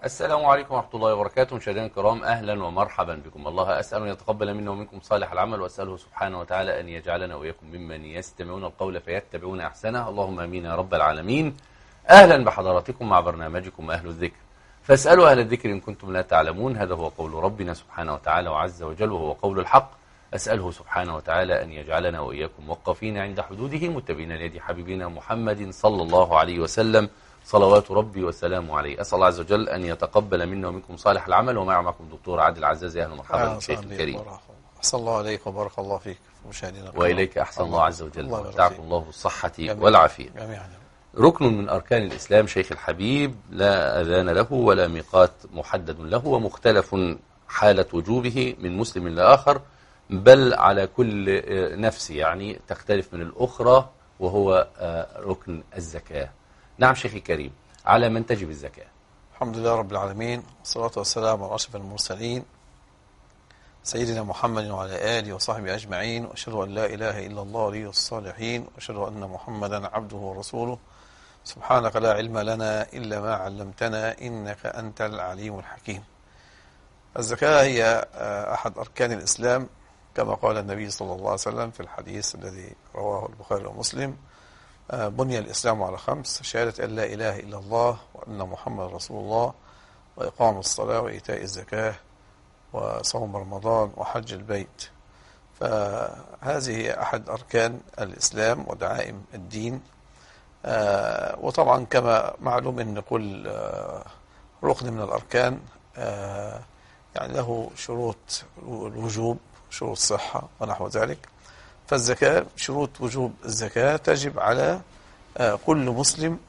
السلام عليكم ورحمة الله وبركاته. مشاهدينا الكرام، أهلا ومرحبا بكم. الله أسأل أن يتقبل منا ومنكم صالح العمل، وأسأله سبحانه وتعالى أن يجعلنا وإياكم ممن يستمعون القول فيتبعون أحسنه. اللهم آمين يا رب العالمين. أهلا بحضراتكم مع برنامجكم أهل الذكر، فاسألوا أهل الذكر إن كنتم لا تعلمون. هذا هو قول ربنا سبحانه وتعالى وعز وجل، وهو قول الحق. أسأله سبحانه وتعالى أن يجعلنا وإياكم وقفين عند حدوده، متبعين ليد حبيبنا محمد صلى الله عليه وسلم، صلوات ربي وسلامه عليه. أسأل الله عز وجل أن يتقبل منا ومنكم صالح العمل. ومعكم دكتور عادل عزازي. أهلا ومرحبا بالشيخ الكريم. أحسن الله عليك وبارك الله فيك مشاهدينا. وإليك أحسن الله عز وجل، ومتعكم الله بالصحة والعافية. ركن من أركان الإسلام شيخ الحبيب، لا أذان له ولا ميقات محدد له، ومختلف حالة وجوبه من مسلم لآخر، بل على كل نفس يعني تختلف من الأخرى، وهو ركن الزكاة. نعم شيخي الكريم، على من تجب الزكاة؟ الحمد لله رب العالمين، والصلاة والسلام على أشرف المرسلين سيدنا محمد وعلى آله وصحبه أجمعين، وأشهد أن لا إله إلا الله ولي الصالحين، وأشهد أن محمدا عبده ورسوله. سبحانك لا علم لنا إلا ما علمتنا إنك أنت العليم الحكيم. الزكاة هي أحد أركان الإسلام، كما قال النبي صلى الله عليه وسلم في الحديث الذي رواه البخاري ومسلم: بني الإسلام على 5: شهادة أن لا إله إلا الله وأن محمد رسول الله، وإقام الصلاة وإيتاء الزكاة وصوم رمضان وحج البيت. فهذه هي أحد أركان الإسلام ودعائم الدين. وطبعا كما معلوم أن كل ركن من الأركان يعني له شروط الوجوب، شروط صحة ونحو ذلك. فالزكاة، شروط وجوب الزكاة تجب على كل مسلم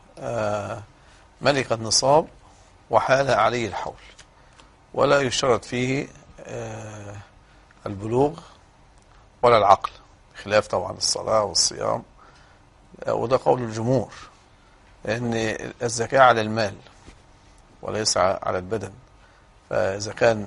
ملك النصاب وحال عليه الحول، ولا يشترط فيه البلوغ ولا العقل، خلاف طبعا الصلاة والصيام، وده قول الجمهور، لأن الزكاة على المال وليس على البدن. فإذا كان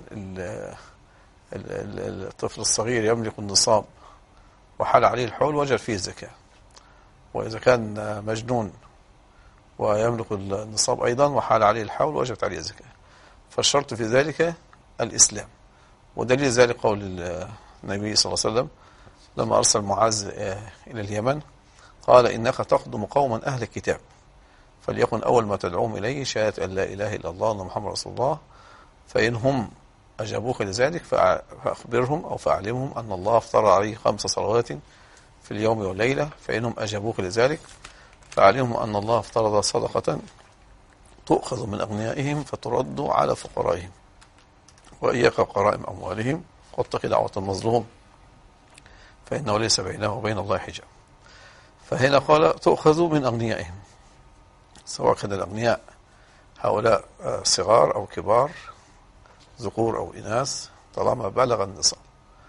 الطفل الصغير يملك النصاب وحال عليه الحول وجب فيه الزكاة، وإذا كان مجنون ويملك النصاب أيضا وحال عليه الحول وجبت عليه الزكاة. فالشرط في ذلك الإسلام، ودليل ذلك قول النبي صلى الله عليه وسلم لما أرسل معاذ إلى اليمن، قال: إنك تقدم قوما أهل الكتاب، فليكن أول ما تدعوهم إليه شهادة أن لا إله إلا الله وأن محمد رسول الله، فإنهم أجابوك لذلك فأخبرهم أو فأعلمهم أن الله افترض عليه 5 صلوات في اليوم والليلة، فإنهم أجابوك لذلك فأعلمهم أن الله افترض صدقة تؤخذ من أغنيائهم فترد على فقرائهم، وإياك وقرائم أموالهم، واتق دعوة المظلوم فإنه ليس بينه وبين الله حجاب. فهنا قال تؤخذ من أغنيائهم، سواء كان الأغنياء هؤلاء صغار أو كبار، ذكور أو إناث، طالما بلغ النصاب.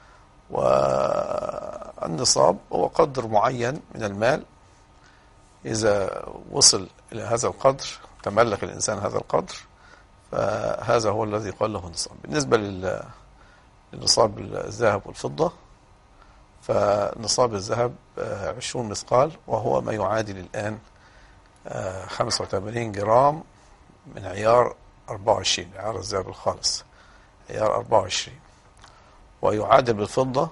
والنصاب هو قدر معين من المال، إذا وصل إلى هذا القدر، تملك الإنسان هذا القدر، فهذا هو الذي قال له النصاب. بالنسبة للنصاب الذهب والفضة، فنصاب الذهب 20 مثقال، وهو ما يعادل الآن 85 جرام من عيار 24، عيار الذهب الخالص عيار 24. ويعادل بالفضة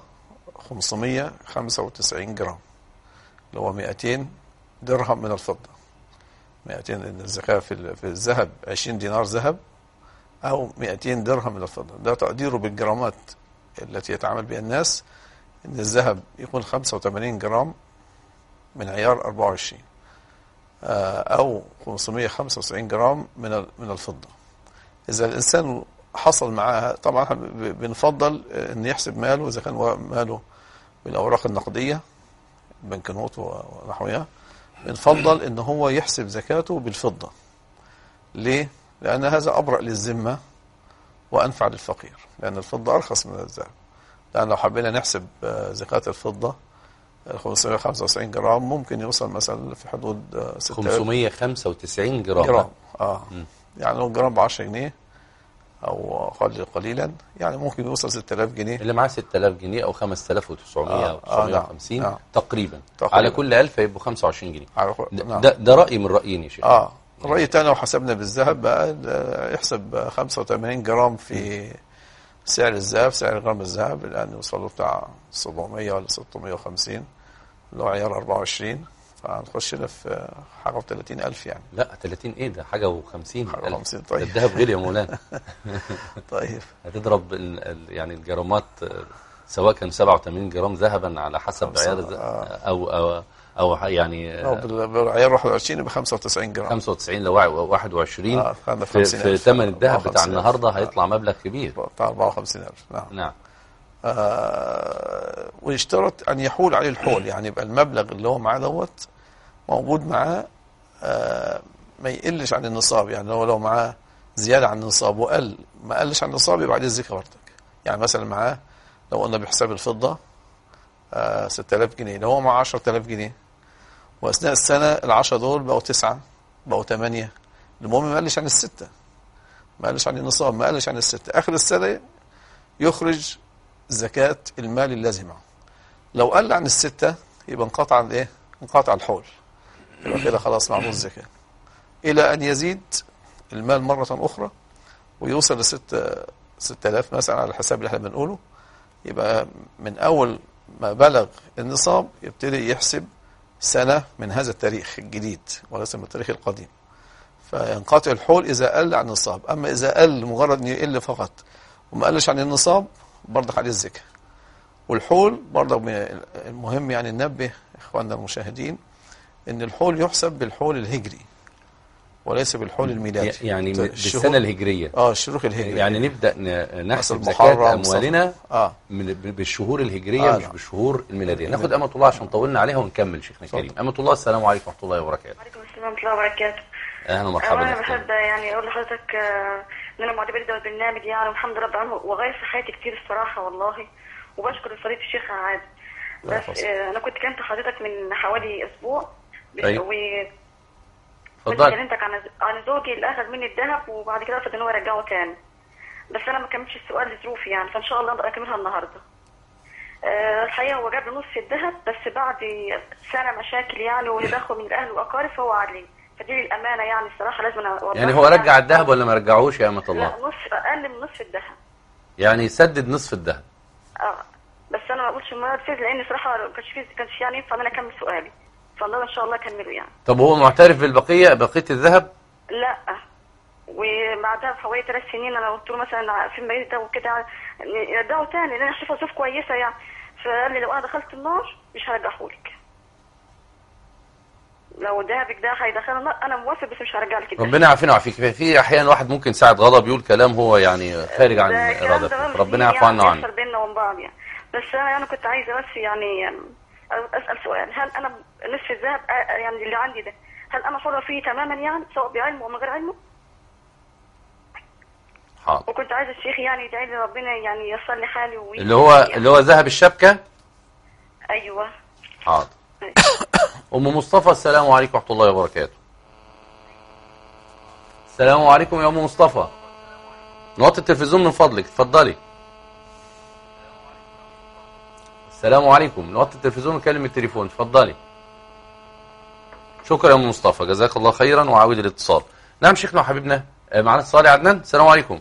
595 جرام، اللي هو 200 درهم من الفضة. 200، إن الزكاة في الذهب 20 دينار ذهب أو 200 درهم من الفضة. ده تقديره بالجرامات التي يتعامل بها الناس، إن الذهب يكون 85 جرام من عيار 24، أو 595 جرام من الفضة. إذا الإنسان حصل معها، طبعا بنفضل أن يحسب ماله، إذا كان ماله بالأوراق النقدية بنكنوت ونحوها، بنفضل أن هو يحسب زكاته بالفضة. ليه؟ لأن هذا أبرأ للذمة وأنفع للفقير، لأن الفضة أرخص من الذهب. لأن لو حبينا نحسب زكاة الفضة 595 جرام، ممكن يوصل مثلا في حدود 595 جرام. يعني لو جرام ب10 جنيه أو أقل قليلا، يعني ممكن يوصل 6000 جنيه. اللي معاه 6000 جنيه أو 5900 أو 950 نعم. تقريبا على كل 1000 يبقوا 25 جنيه. نعم. ده رأي من رأيين يا شيخ. الرأي الثاني لو حسبنا بالذهب بقى يحسب 85 جرام في سعر الذهب، سعر جرام الذهب الآن يوصل له بتاع 700 ولا 650 اللي هو عيار 24، فهنخش لنا في حاجة و30,000 يعني. لا 30 ايه ده، حاجة و50. حاجة 50. طيب الذهب غير يا مولانا. طيب هتضرب يعني الجرامات، سواء كان 87 جرام ذهبا على حسب عيار او يعني بالعيار 21 يبقى 95 جرام. 95 لو 21 في ثمن الذهب بتاع النهارده هيطلع مبلغ كبير بتاع 54,000. نعم. نعم. ويشترط أن يحول عليه الحول، يعني يبقى المبلغ اللي هو معاه دوت موجود معاه ما يقلش عن النصاب. يعني لو معاه زيادة عن النصاب وقل ما قلش عن النصاب يبقى عليه الزكاة برضك. يعني مثلا معاه لو قلنا بحساب الفضة 6,000 جنيه، لو هو معاه 10,000 جنيه وأثناء السنة ال10 دول بقوا 9 بقوا 8، المهم ما قلش عن الستة، ما قلش عن النصاب، ما قلش عن الستة، آخر السنة يخرج زكاة المال اللازم معه. لو قل عن الستة يبقى انقطع الايه؟ انقطع الحول، يبقى كده خلاص معمول الزكاة إلى أن يزيد المال مرة أخرى ويوصل ل6,000 مثلا على الحساب اللي احنا بنقوله. يبقى من أول ما بلغ النصاب يبتدي يحسب سنة من هذا التاريخ الجديد وليس من التاريخ القديم، فينقطع الحول إذا قل عن النصاب. أما إذا قل مجرد أن يقل فقط وما قلش عن النصاب برضك عليه الزكاة. والحول برضك المهم يعني ننبه إخواننا المشاهدين أن الحول يحسب بالحول الهجري وليس بالحول الميلادي، يعني بالسنة الهجرية. الشروق الهجرية، يعني نبدأ نحسب زكاة أموالنا بالشهور الهجرية مش بالشهور الميلادية. ناخد أمة الله عشان طولنا عليها ونكمل شيخنا الكريم. أمة الله، السلام عليكم ورحمة الله وبركاته. وعليكم السلام ورحمة الله وبركاته. أهلا ومرحبا. أنا بحب يعني أقول لحضرتك إن أنا معجبة جدا بالبرنامج يعني، والحمد لله عنه وغير في حياتي كتير الصراحة والله، وبشكر فضيلة الشيخ عاد. بس أنا كنت كلمت حضرتك من حوالي أسبوع. اتفضل. كلمتك عن زوجي اللي أخذ مني الذهب وبعد كده رفض إن هو يرجعه تاني، بس أنا ما كملتش السؤال لظروفي يعني، فإن شاء الله أقدر أكملها النهارده. الحقيقة هو جاب لي نص الذهب بس بعد سنة مشاكل يعني وتدخل من الأهل وأقارب، فهو عليه، فدي للأمانة يعني الصراحة لازم يعني هو رجع الذهب ولا ما رجعوش يا أمة الله؟ لا، نص، أقل من نصف الذهب. يعني سدد نصف الذهب. بس أنا ما بقولش المرة دي لأن صراحة ما كانش يعني ينفع إن أنا أكمل سؤالي، فالله إن شاء الله أكمله يعني. طب هو معترف بالبقية، بقية الذهب؟ لا، وبعدها بحوالي 3 سنين أنا قلت له مثلا في المريض ده وكده يرجعه تاني لأن أنا شايفها ظروف كويسة يعني، فقال لي لو أنا دخلت النار مش هرجعهولك، لو ذهبك ده هيدخل النار أنا موافق بس مش هرجع لك. ربنا يعافينا ويعافيك. في أحيانا واحد ممكن ساعة غضب يقول كلام هو يعني خارج عن إرادته، ربنا يعفو عنا وعنه. بيننا وبين بعض يعني. بس أنا كنت عايزة بس يعني أسأل سؤال، هل أنا نصف الذهب يعني اللي عندي ده هل أنا حرة فيه تماما يعني سواء بعلمه أو من غير علمه؟ حاضر. وكنت عايزة الشيخ يعني يدعي لي ربنا يعني ييسر لي حالي اللي هو ذهب الشبكة. أيوه. حاضر. أم مصطفى، السلام عليكم ورحمة الله وبركاته. السلام عليكم يا أم مصطفى. نوطي التلفزيون من فضلك، اتفضلي. السلام عليكم، نوطي التلفزيون ونكلم التليفون، اتفضلي. شكرا يا أم مصطفى، جزاك الله خيرا وعاود الاتصال. نعم شيخنا وحبيبنا، معنا اتصال يا عدنان. السلام عليكم.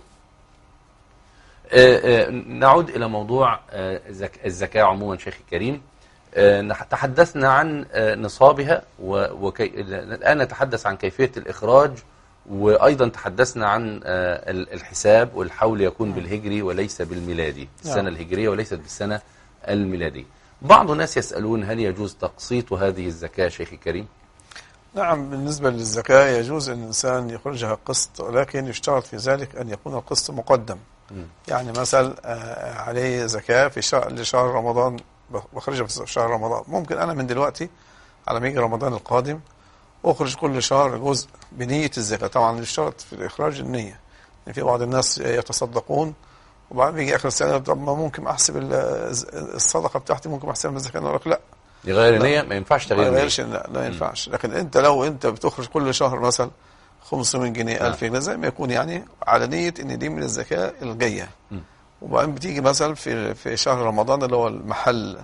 نعود إلى موضوع الزكاة عموما شيخي الكريم. تحدثنا عن نصابها الآن نتحدث عن كيفية الإخراج، وأيضا تحدثنا عن الحساب والحول يكون بالهجري وليس بالميلادي، السنة الهجرية وليست بالسنة الميلادية. بعض الناس يسألون هل يجوز تقسيط هذه الزكاة شيخي الكريم؟ نعم، بالنسبة للزكاة يجوز أن الإنسان يخرجها قسط، ولكن يشترط في ذلك أن يكون القسط مقدم. يعني مثلا عليه زكاة في لشهر رمضان بخرجها في شهر رمضان، ممكن أنا من دلوقتي على ما يجي رمضان القادم أخرج كل شهر جزء بنية الزكاة. طبعا يشترط في الإخراج النية، يعني في بعض الناس يتصدقون وبعدين يجي آخر السنة طب ما ممكن أحسب الصدقة بتاعتي ممكن أحسبها من الزكاة، نقول لك لا، يغير نية، ما ينفعش تغيير نية، لا ينفعش. لكن أنت لو أنت بتخرج كل شهر مثلا 500 جنيه 1000 جنيه زي ما يكون يعني على نية ان دي من الزكاة الجاية، وبعدين بتيجي مثلا في شهر رمضان اللي هو المحل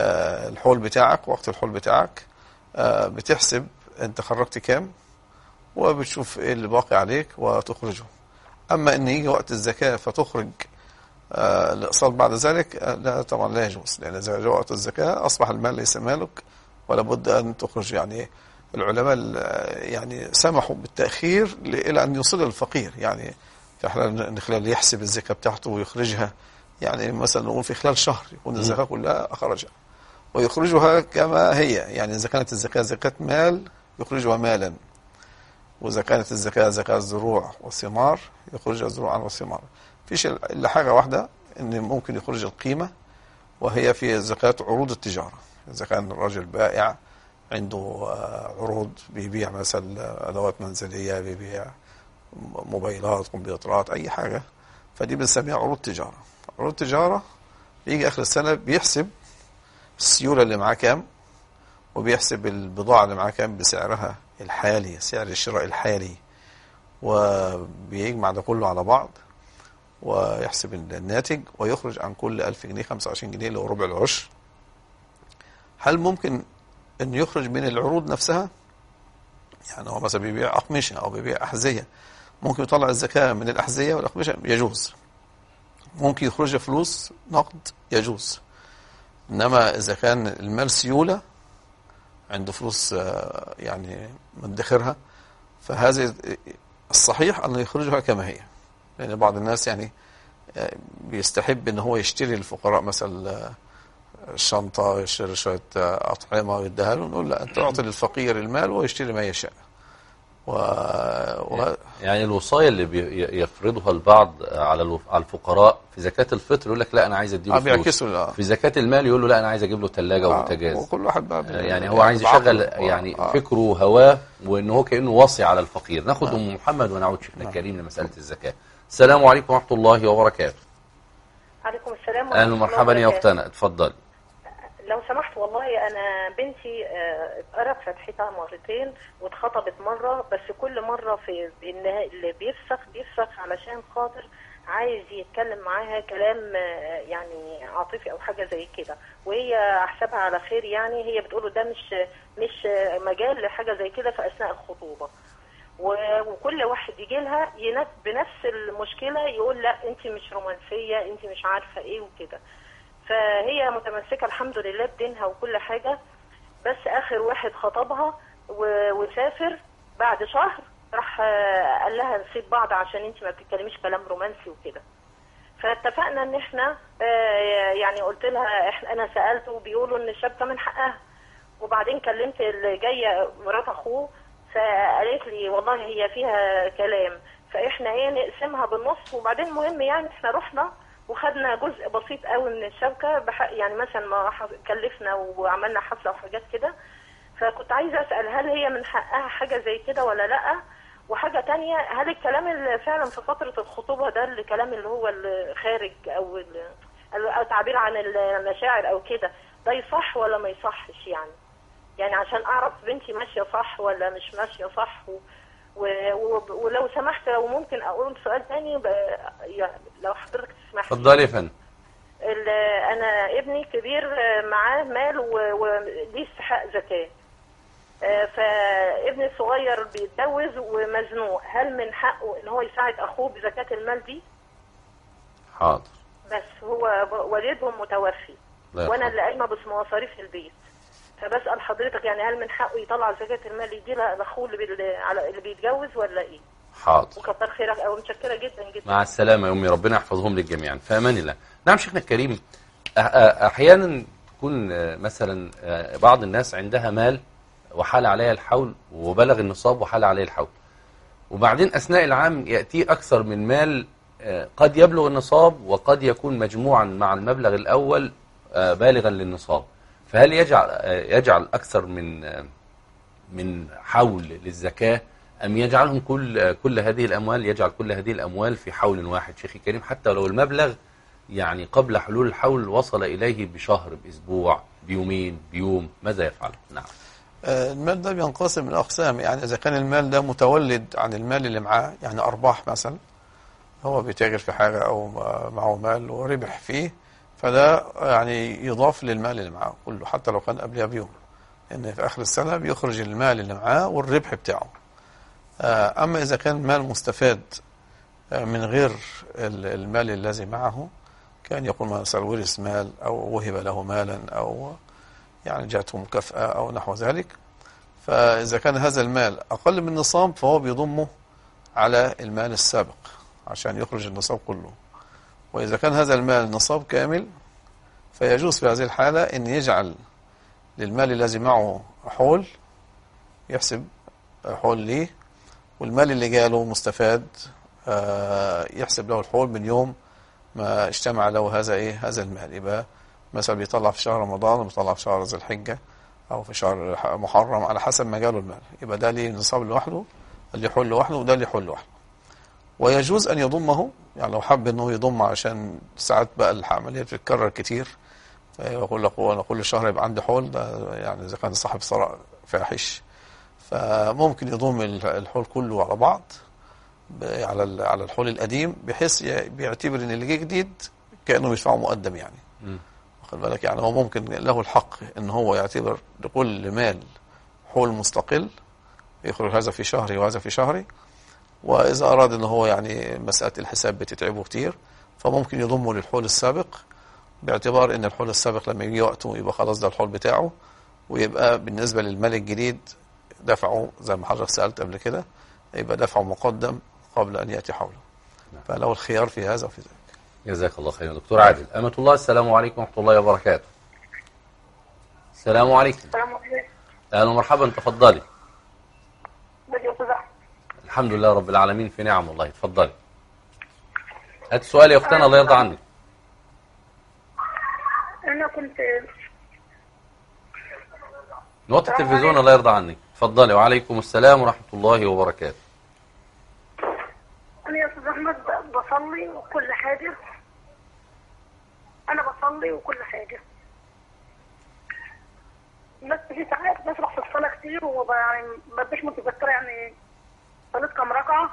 الحول بتاعك، وقت الحول بتاعك بتحسب انت خرجت كام وبتشوف ايه اللي باقي عليك وتخرجه. اما ان يجي وقت الزكاة فتخرج الاقساط بعد ذلك، لا طبعا لا يجوز، لان اذا جاء وقت الزكاة اصبح المال ليس مالك ولا بد ان تخرج. يعني العلماء يعني سمحوا بالتأخير الى ان يوصل الفقير، يعني في خلال يحسب الزكاة بتاعته ويخرجها، يعني مثلا نقول في خلال شهر يكون الزكاة كلها أخرجها ويخرجها كما هي. يعني إذا كانت الزكاة زكاة مال يخرجها مالا، وإذا كانت الزكاة زكاة زروع وثمار يخرجها زروعا وثمارا. فيش إلا حاجة واحدة إن ممكن يخرج القيمة، وهي في زكاة عروض التجارة. إذا كان الرجل بائع عنده عروض، بيبيع مثلا أدوات منزلية، بيبيع موبايلات، كمبيوترات، أي حاجة، فدي بنسميها عروض تجارة. عروض تجارة بيجي آخر السنة بيحسب السيولة اللي معاه كام، وبيحسب البضاعة اللي معاه كام بسعرها الحالي، سعر الشراء الحالي، وبيجمع ده كله على بعض ويحسب الناتج، ويخرج عن كل 1000 جنيه 25 جنيه اللي هو ربع العشر. هل ممكن أن يخرج من العروض نفسها؟ يعني هو مثلا بيبيع أقمشة أو بيبيع أحذية، ممكن يطلع الزكاة من الأحذية والأقمشة، يجوز. ممكن يخرج فلوس نقد، يجوز. إنما إذا كان المال سيولة، عنده فلوس يعني مدخرها، فهذا الصحيح أن يخرجها كما هي. لأن بعض الناس يعني بيستحب أن هو يشتري للفقراء مثلا شنطة، يشتري شوية أطعمة ويديها له، نقول لا، أنت أعطي للفقير المال ويشتري ما يشاء. يعني الوصاية اللي يفرضها البعض على الفقراء في زكاة الفطر، يقول لك لا أنا عايز أديله فلوس. في زكاة المال يقول له لا أنا عايز أجيب له ثلاجة وبوتاجاز. وكل واحد بقى يعني هو عايز يشغل يعني فكره وهواه، وإن هو كأنه وصي على الفقير. ناخد أم محمد ونعود شيخنا الكريم لمسألة الزكاة. السلام عليكم ورحمة الله وبركاته. عليكم السلام ورحمة الله أهلا ومرحبا يا أختنا، اتفضل. لو سمحت، والله أنا بنتي اتقرت فتحتها مرتين واتخطبت مرة، بس كل مرة في اللي بيفسخ علشان خاطر عايز يتكلم معاها كلام يعني عاطفي أو حاجة زي كده، وهي أحسبها على خير. يعني هي بتقوله ده مش مجال لحاجة زي كده في أثناء الخطوبة، وكل واحد يجي لها بنفس المشكلة يقول لا أنت مش رومانسية، أنت مش عارفة إيه وكده. فهي متمسكة الحمد لله بدينها وكل حاجة، بس آخر واحد خطبها وسافر بعد شهر، راح قال لها نسيب بعض عشان انت ما بتتكلميش كلام رومانسي وكده. فاتفقنا ان احنا يعني قلت لها انا سألته وبيقولوا ان الشبكة من حقها، وبعدين كلمت اللي جاية مرات اخوه فقالت لي والله هي فيها كلام، فاحنا ايه نقسمها بالنص. وبعدين مهم يعني احنا رحنا وخدنا جزء بسيط قوي من الشبكة يعني مثلا ما كلفنا وعملنا حفلة وحاجات كده. فكنت عايزة أسأل هل هي من حقها حاجة زي كده ولا لأ؟ وحاجة تانية، هل الكلام اللي فعلا في فترة الخطوبة ده الكلام اللي هو الخارج أو التعبير عن المشاعر أو كده ده يصح ولا ما يصحش؟ يعني عشان أعرف بنتي ماشية صح ولا مش ماشية صح. ولو سمحت لو ممكن أقول سؤال تاني لو حضرتك تسمح. اتفضلي يا فندم. أنا ابني كبير معاه مال وليه استحقاق زكاة، فابني الصغير بيتجوز ومزنوق، هل من حقه ان هو يساعد اخوه بزكاة المال دي؟ حاضر. بس هو والدهم متوفي وانا اللي قايمه بمصاريف البيت، فبسأل حضرتك يعني هل من حقه يطلع زكاة المال يديها لاخوه اللي بيتجوز ولا ايه؟ حاضر. وكتر خيرك او متشكره جدا جدا. مع السلامه يا امي، ربنا يحفظهم لك جميعا في امان الله. نعم شيخنا الكريم، احيانا تكون مثلا بعض الناس عندها مال وحال عليها الحول وبلغ النصاب وحال عليه الحول، وبعدين أثناء العام يأتي أكثر من مال قد يبلغ النصاب وقد يكون مجموعا مع المبلغ الأول بالغا للنصاب، فهل يجعل أكثر من حول للزكاة أم يجعلهم كل هذه الأموال، يجعل كل هذه الأموال في حول واحد شيخي الكريم، حتى لو المبلغ يعني قبل حلول الحول وصل إليه بشهر، بأسبوع، بيومين، بيوم، ماذا يفعل؟ نعم. المال ده بينقسم من أقسام. يعني إذا كان المال ده متولد عن المال اللي معاه، يعني أرباح مثلا، هو بيتاجر في حاجة أو معه مال وربح فيه، فده يعني يضاف للمال اللي معاه كله حتى لو كان قبلها بيوم، لأن في آخر السنة بيخرج المال اللي معاه والربح بتاعه. أما إذا كان المال مستفاد من غير المال الذي معه، كان يقول مثلا ورث مال أو وهب له مالا أو يعني جاءته مكافأة أو نحو ذلك، فإذا كان هذا المال أقل من النصاب فهو بيضمه على المال السابق عشان يخرج النصاب كله. وإذا كان هذا المال نصاب كامل فيجوز في هذه الحالة أن يجعل للمال الذي معه حول، يحسب حول ليه، والمال اللي جاله مستفاد يحسب له الحول من يوم ما اجتمع له هذا المال. يبقى مثلا بيطلع في شهر رمضان وبيطلع في شهر ذي الحجة أو في شهر محرم على حسب ما جاله المال، يبقى ده ليه نصاب لوحده اللي يحول لوحده وده اللي يحول لوحده. ويجوز أن يضمه، يعني لو حب أنه يضم عشان ساعات بقى العملية بتتكرر كتير، يقول لك أنا كل شهر يبقى عندي حول، ده يعني إذا كان صاحب ثراء فاحش فممكن يضم الحول كله على بعض على الحول القديم، بحيث بيعتبر ان اللي جه جديد كأنه بيدفعه مقدم يعني. واخد بالك؟ يعني هو ممكن له الحق ان هو يعتبر لكل مال حول مستقل، يخرج هذا في شهري وهذا في شهري. واذا اراد ان هو يعني مسألة الحساب بتتعبه كتير فممكن يضمه للحول السابق، باعتبار ان الحول السابق لما يجي وقته يبقى خلاص ده الحول بتاعه، ويبقى بالنسبة للمال الجديد دفعه زي ما حضرتك سألت قبل كده، يبقى دفعه مقدم قبل أن يأتي حوله. فله الخيار في هذا وفي ذلك. جزاك الله خيرا. دكتور عادل، أمة الله، السلام عليكم ورحمة الله وبركاته. السلام عليكم. السلام عليكم. أهلا ومرحبا، تفضلي. بدي أستاذ أحمد. الحمد لله رب العالمين في نعم والله، تفضلي. هات السؤال يا أختنا الله يرضى عنك. أنا كنت نوطي التلفزيون الله يرضى عنك، تفضلي. وعليكم السلام ورحمة الله وبركاته. أنا يا أستاذ أحمد بصلي وكل حاجة، أنا بصلي وكل حاجة، بس في ساعات بسرح في الصلاة كتير يعني ما ببقاش متذكرة يعني صليت كام ركعة،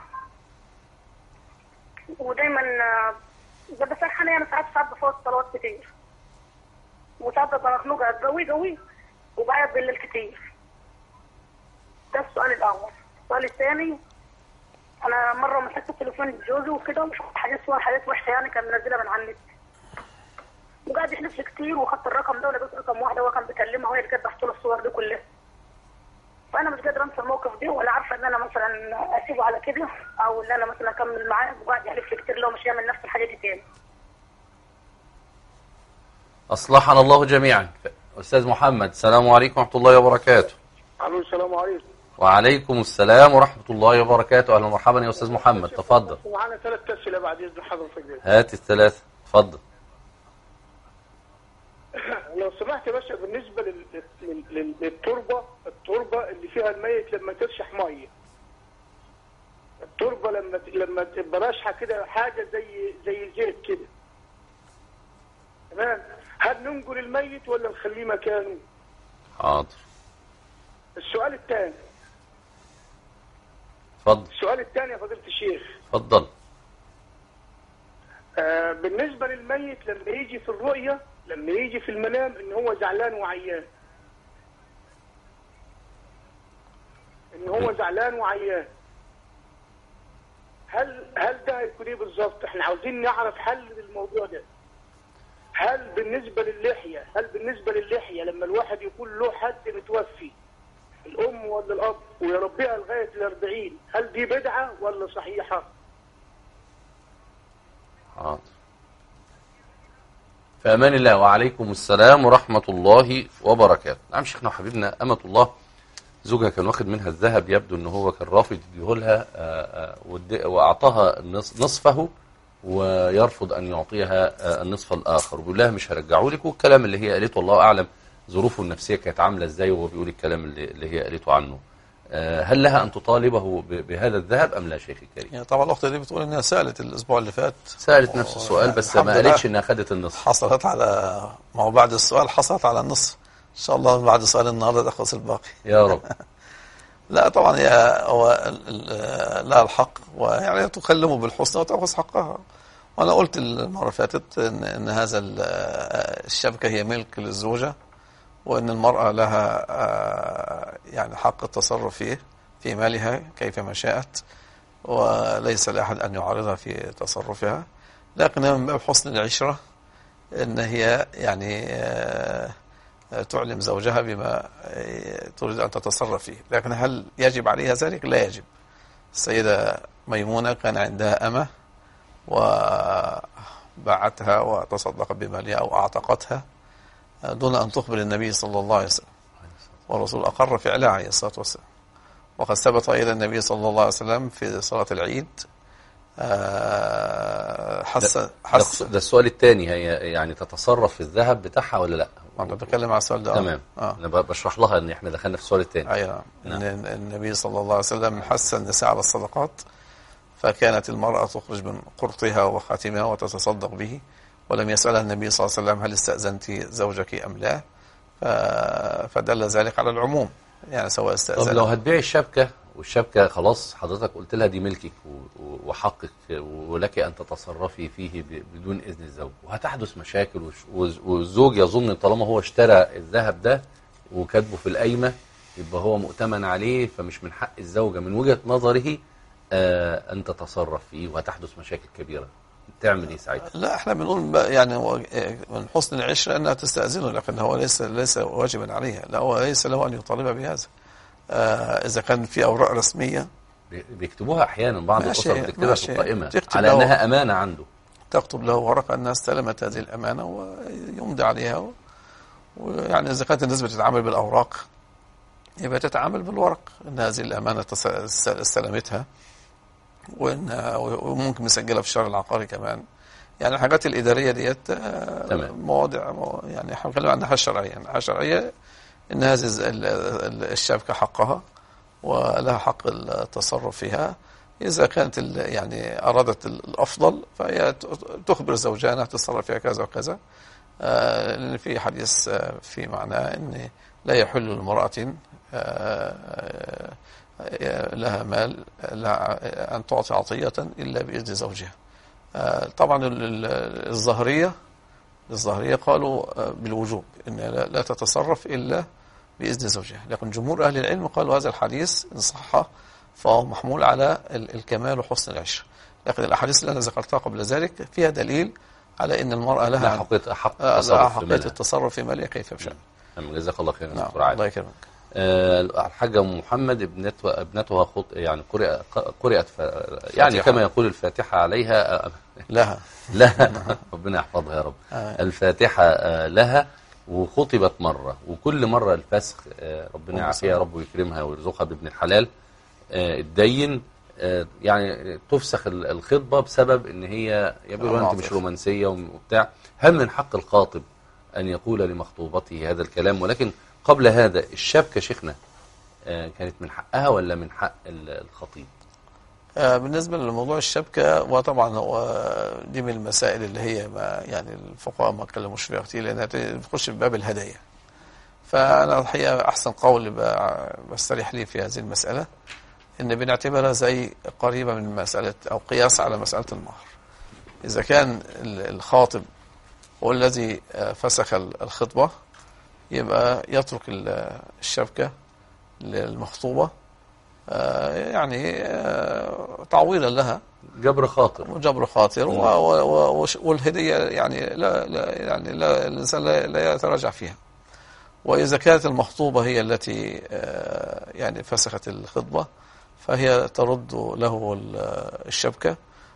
ودايما بسرحان يعني ساعات بفوت صلوات كتير، وساعات ببقى مخنوقة قوي وبعيط بالليل كتير. ده السؤال الأول. السؤال الثاني، أنا مرة مسكت تليفون جوزي وكده وشفت حاجات وحشة يعني كان منزلها من على النت، وقعد يحلف لي كتير، وخدت الرقم ده ولقيت رقم واحدة وهو كان بيكلمها وهي اللي كانت بحثت له الصور دي كلها. فأنا مش قادرة أنسى الموقف ده، ولا عارفة إن أنا مثلا أسيبه على كده أو إن أنا مثلا أكمل معاه، وقعد يحلف لي كتير لو مش هيعمل نفس الحاجة دي تاني. أصلحنا الله جميعا. أستاذ محمد، السلام عليكم ورحمة الله وبركاته. الو، السلام عليكم. وعليكم السلام ورحمة الله وبركاته. أهلا ومرحبا يا أستاذ محمد، تفضل. معانا 3 أسئلة بعد إذن حضرتك. هات الثلاثة، تفضل. لو سمحت يا باشا، بالنسبة التربة اللي فيها الميت لما ترشح مية، التربة لما تبقى راشحة كده حاجة زي زيت كده، تمام، هل ننقل الميت ولا نخليه مكانه؟ حاضر. السؤال الثاني. تفضل. السؤال الثاني يا فضيلة الشيخ. تفضل. بالنسبة للميت لما يجي في الرؤية، لما يجي في المنام ان هو زعلان وعيان، هل ده هيكون ايه بالظبط؟ احنا عاوزين نعرف حل للموضوع ده. هل بالنسبة للحية لما الواحد يكون له حد متوفي، الام ولا الاب، ويربيها لغاية 40، هل دي بدعة ولا صحيحة؟ حاضر. في أمان الله. وعليكم السلام ورحمة الله وبركاته. نعم شيخنا وحبيبنا، أمة الله زوجها كان واخد منها الذهب، يبدو أنه هو كان رافض يديهولها وأعطاها نصفه ويرفض أن يعطيها النصف الآخر، وبيقول لها مش هرجعه لك، والكلام اللي هي قالته الله أعلم ظروفه النفسية كانت عاملة إزاي وهو بيقول الكلام اللي هي قالته عنه. هل لها أن تطالبه بهذا الذهب أم لا شيخ الكريم؟ يعني طبعا الأخت دي بتقول إنها سألت الأسبوع اللي فات، سألت نفس السؤال بس ما قالتش إنها خدت النصف. حصلت على، ما هو بعد السؤال حصلت على النصف، إن شاء الله بعد سؤال النهارده تأخذ الباقي يا رب. لا طبعا هو لها الحق، ويعني تكلمه بالحسنى وتأخذ حقها. وأنا قلت المرة اللي فاتت إن هذا الشبكة هي ملك للزوجة، وإن المرأة لها يعني حق التصرف فيه في مالها كيفما شاءت، وليس لأحد أن يعارضها في تصرفها، لكنها من باب حسن العشرة أن هي يعني تعلم زوجها بما تريد أن تتصرف فيه. لكن هل يجب عليها ذلك؟ لا يجب. السيدة ميمونة كان عندها أمة وباعتها وتصدق بمالها أو أعتقتها دون أن تخبر النبي صلى الله عليه وسلم، والرسول أقر فعلها عليه الصلاة والسلام. وقد ثبت إلى النبي صلى الله عليه وسلم في صلاة العيد ده السؤال الثاني، هي يعني تتصرف في الذهب بتاعها ولا لا؟ أنا بتكلم على السؤال ده. تمام. أنا بشرح لها إن إحنا دخلنا في السؤال الثاني. أيوة. إن النبي صلى الله عليه وسلم حث النساء على الصدقات، فكانت المرأة تخرج من قرطها وخاتمها وتتصدق به، ولم يسألها النبي صلى الله عليه وسلم هل استأذنت زوجك أم لا، فدل ذلك على العموم، يعني سواء استأذن. طب لو هتبيع الشبكة والشبكة خلاص حضرتك قلت لها دي ملكك وحقك ولك أن تتصرفي فيه بدون إذن الزوج، وهتحدث مشاكل والزوج يظن طالما هو اشترى الذهب ده وكاتبه في القايمة يبقى هو مؤتمن عليه، فمش من حق الزوجة من وجهة نظره أن تتصرف فيه، وهتحدث مشاكل كبيرة. تعمل إيه ساعتها؟ لا، احنا بنقول يعني من حسن العشرة أنها تستأذنه، لكن هو ليس واجبا عليها، لا، هو ليس له أن يطالب بهذا. إذا كان في أوراق رسمية بيكتبوها أحيانا، بعض الأسر بتكتبها في القائمة على له أنها أمانة عنده، تكتب له ورقة أنها استلمت هذه الأمانة ويمضي عليها. ويعني إذا كانت الناس بتتعامل بالأوراق يبقى تتعامل بالورق أن هذه الأمانة استلمتها، وممكن مسجلها في الشهر العقاري كمان. يعني الحاجات الإدارية ديت مواضع، يعني احنا بنتكلم عن الناحية الشرعية. الناحية الشرعية إن هذه الشبكة حقها ولها حق التصرف فيها. إذا كانت يعني أرادت الأفضل فهي تخبر زوجها أنها تتصرف فيها كذا وكذا، لأن في حديث في معناه أن لا يحل لامرأة لها مال أن تعطي عطية إلا بإذن زوجها. طبعا الظاهرية قالوا بالوجوب إن لا تتصرف إلا بإذن زوجها، لكن جمهور أهل العلم قالوا هذا الحديث إن صح فهو محمول على الكمال وحسن العشرة. لكن الأحاديث اللي أنا ذكرتها قبل ذلك فيها دليل على أن المرأة لها حقية التصرف في مالها كيف يشاء. جزاك الله خير. نعم، الله يكرمك. الحاجة أم محمد ابنتها يعني قرأت يعني كما يقول الفاتحة عليها لها ربنا يحفظها يا رب. الفاتحة لها وخطبت مرة، وكل مرة الفسخ ربنا يعافيها يا رب ويكرمها ويرزقها بابن الحلال الدين، يعني تفسخ الخطبة بسبب ان هي يقولوا انت مش رومانسية وبتاع. هل من حق الخاطب ان يقول لمخطوبته هذا الكلام؟ ولكن قبل هذا الشبكة شيخنا كانت من حقها ولا من حق الخطيب؟ بالنسبة لموضوع الشبكة، وطبعا هو دي من المسائل اللي هي ما يعني الفقهاء ما اتكلموش فيها كتير، لأنها بتخش في باب الهدايا. فأنا الحقيقة أحسن قول بستريح لي في هذه المسألة إن بنعتبرها زي قريبة من مسألة أو قياس على مسألة المهر. إذا كان الخاطب هو الذي فسخ الخطبة يبقى يترك الشبكة للمخطوبة، يعني تعويضا لها، جبر خاطر والهدية يعني لا الإنسان لا يتراجع فيها. وإذا كانت المخطوبة هي التي يعني فسخت الخطبة فهي ترد له الشبكة،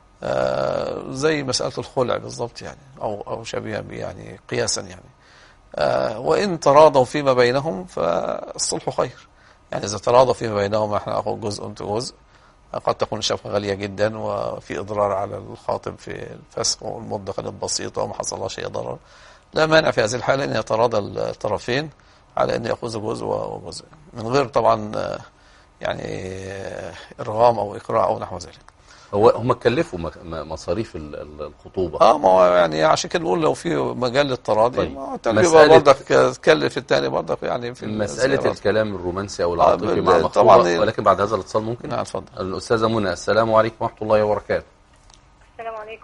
زي مسألة الخلع بالضبط يعني، أو شبيها يعني قياسا يعني. وإن تراضوا فيما بينهم فالصلح خير. يعني إذا تراضوا فيما بينهم احنا أخذ جزء أنت جزء، قد تكون الشبكة غالية جدا وفي إضرار على الخاطب في الفسخ، والمدة كانت بسيطة وما حصل شيء ضرر، لا مانع في هذه الحالة أن يتراضى الطرفين على أن يأخذ جزء وجزء من غير طبعا يعني إرغام أو إكراه أو نحو ذلك. هم كلفوا مصاريف الخطوبة. ما هو يعني عشان كده بنقول لو في مجال للتراضي. طيب. التاني برضك تكلف الثاني برضك يعني في مسألة الكلام الرومانسي أو العاطفي مع المخطوبة. ولكن بعد هذا الاتصال ممكن. نعم اتفضل. الأستاذة منى، السلام عليكم ورحمة الله وبركاته. السلام عليكم.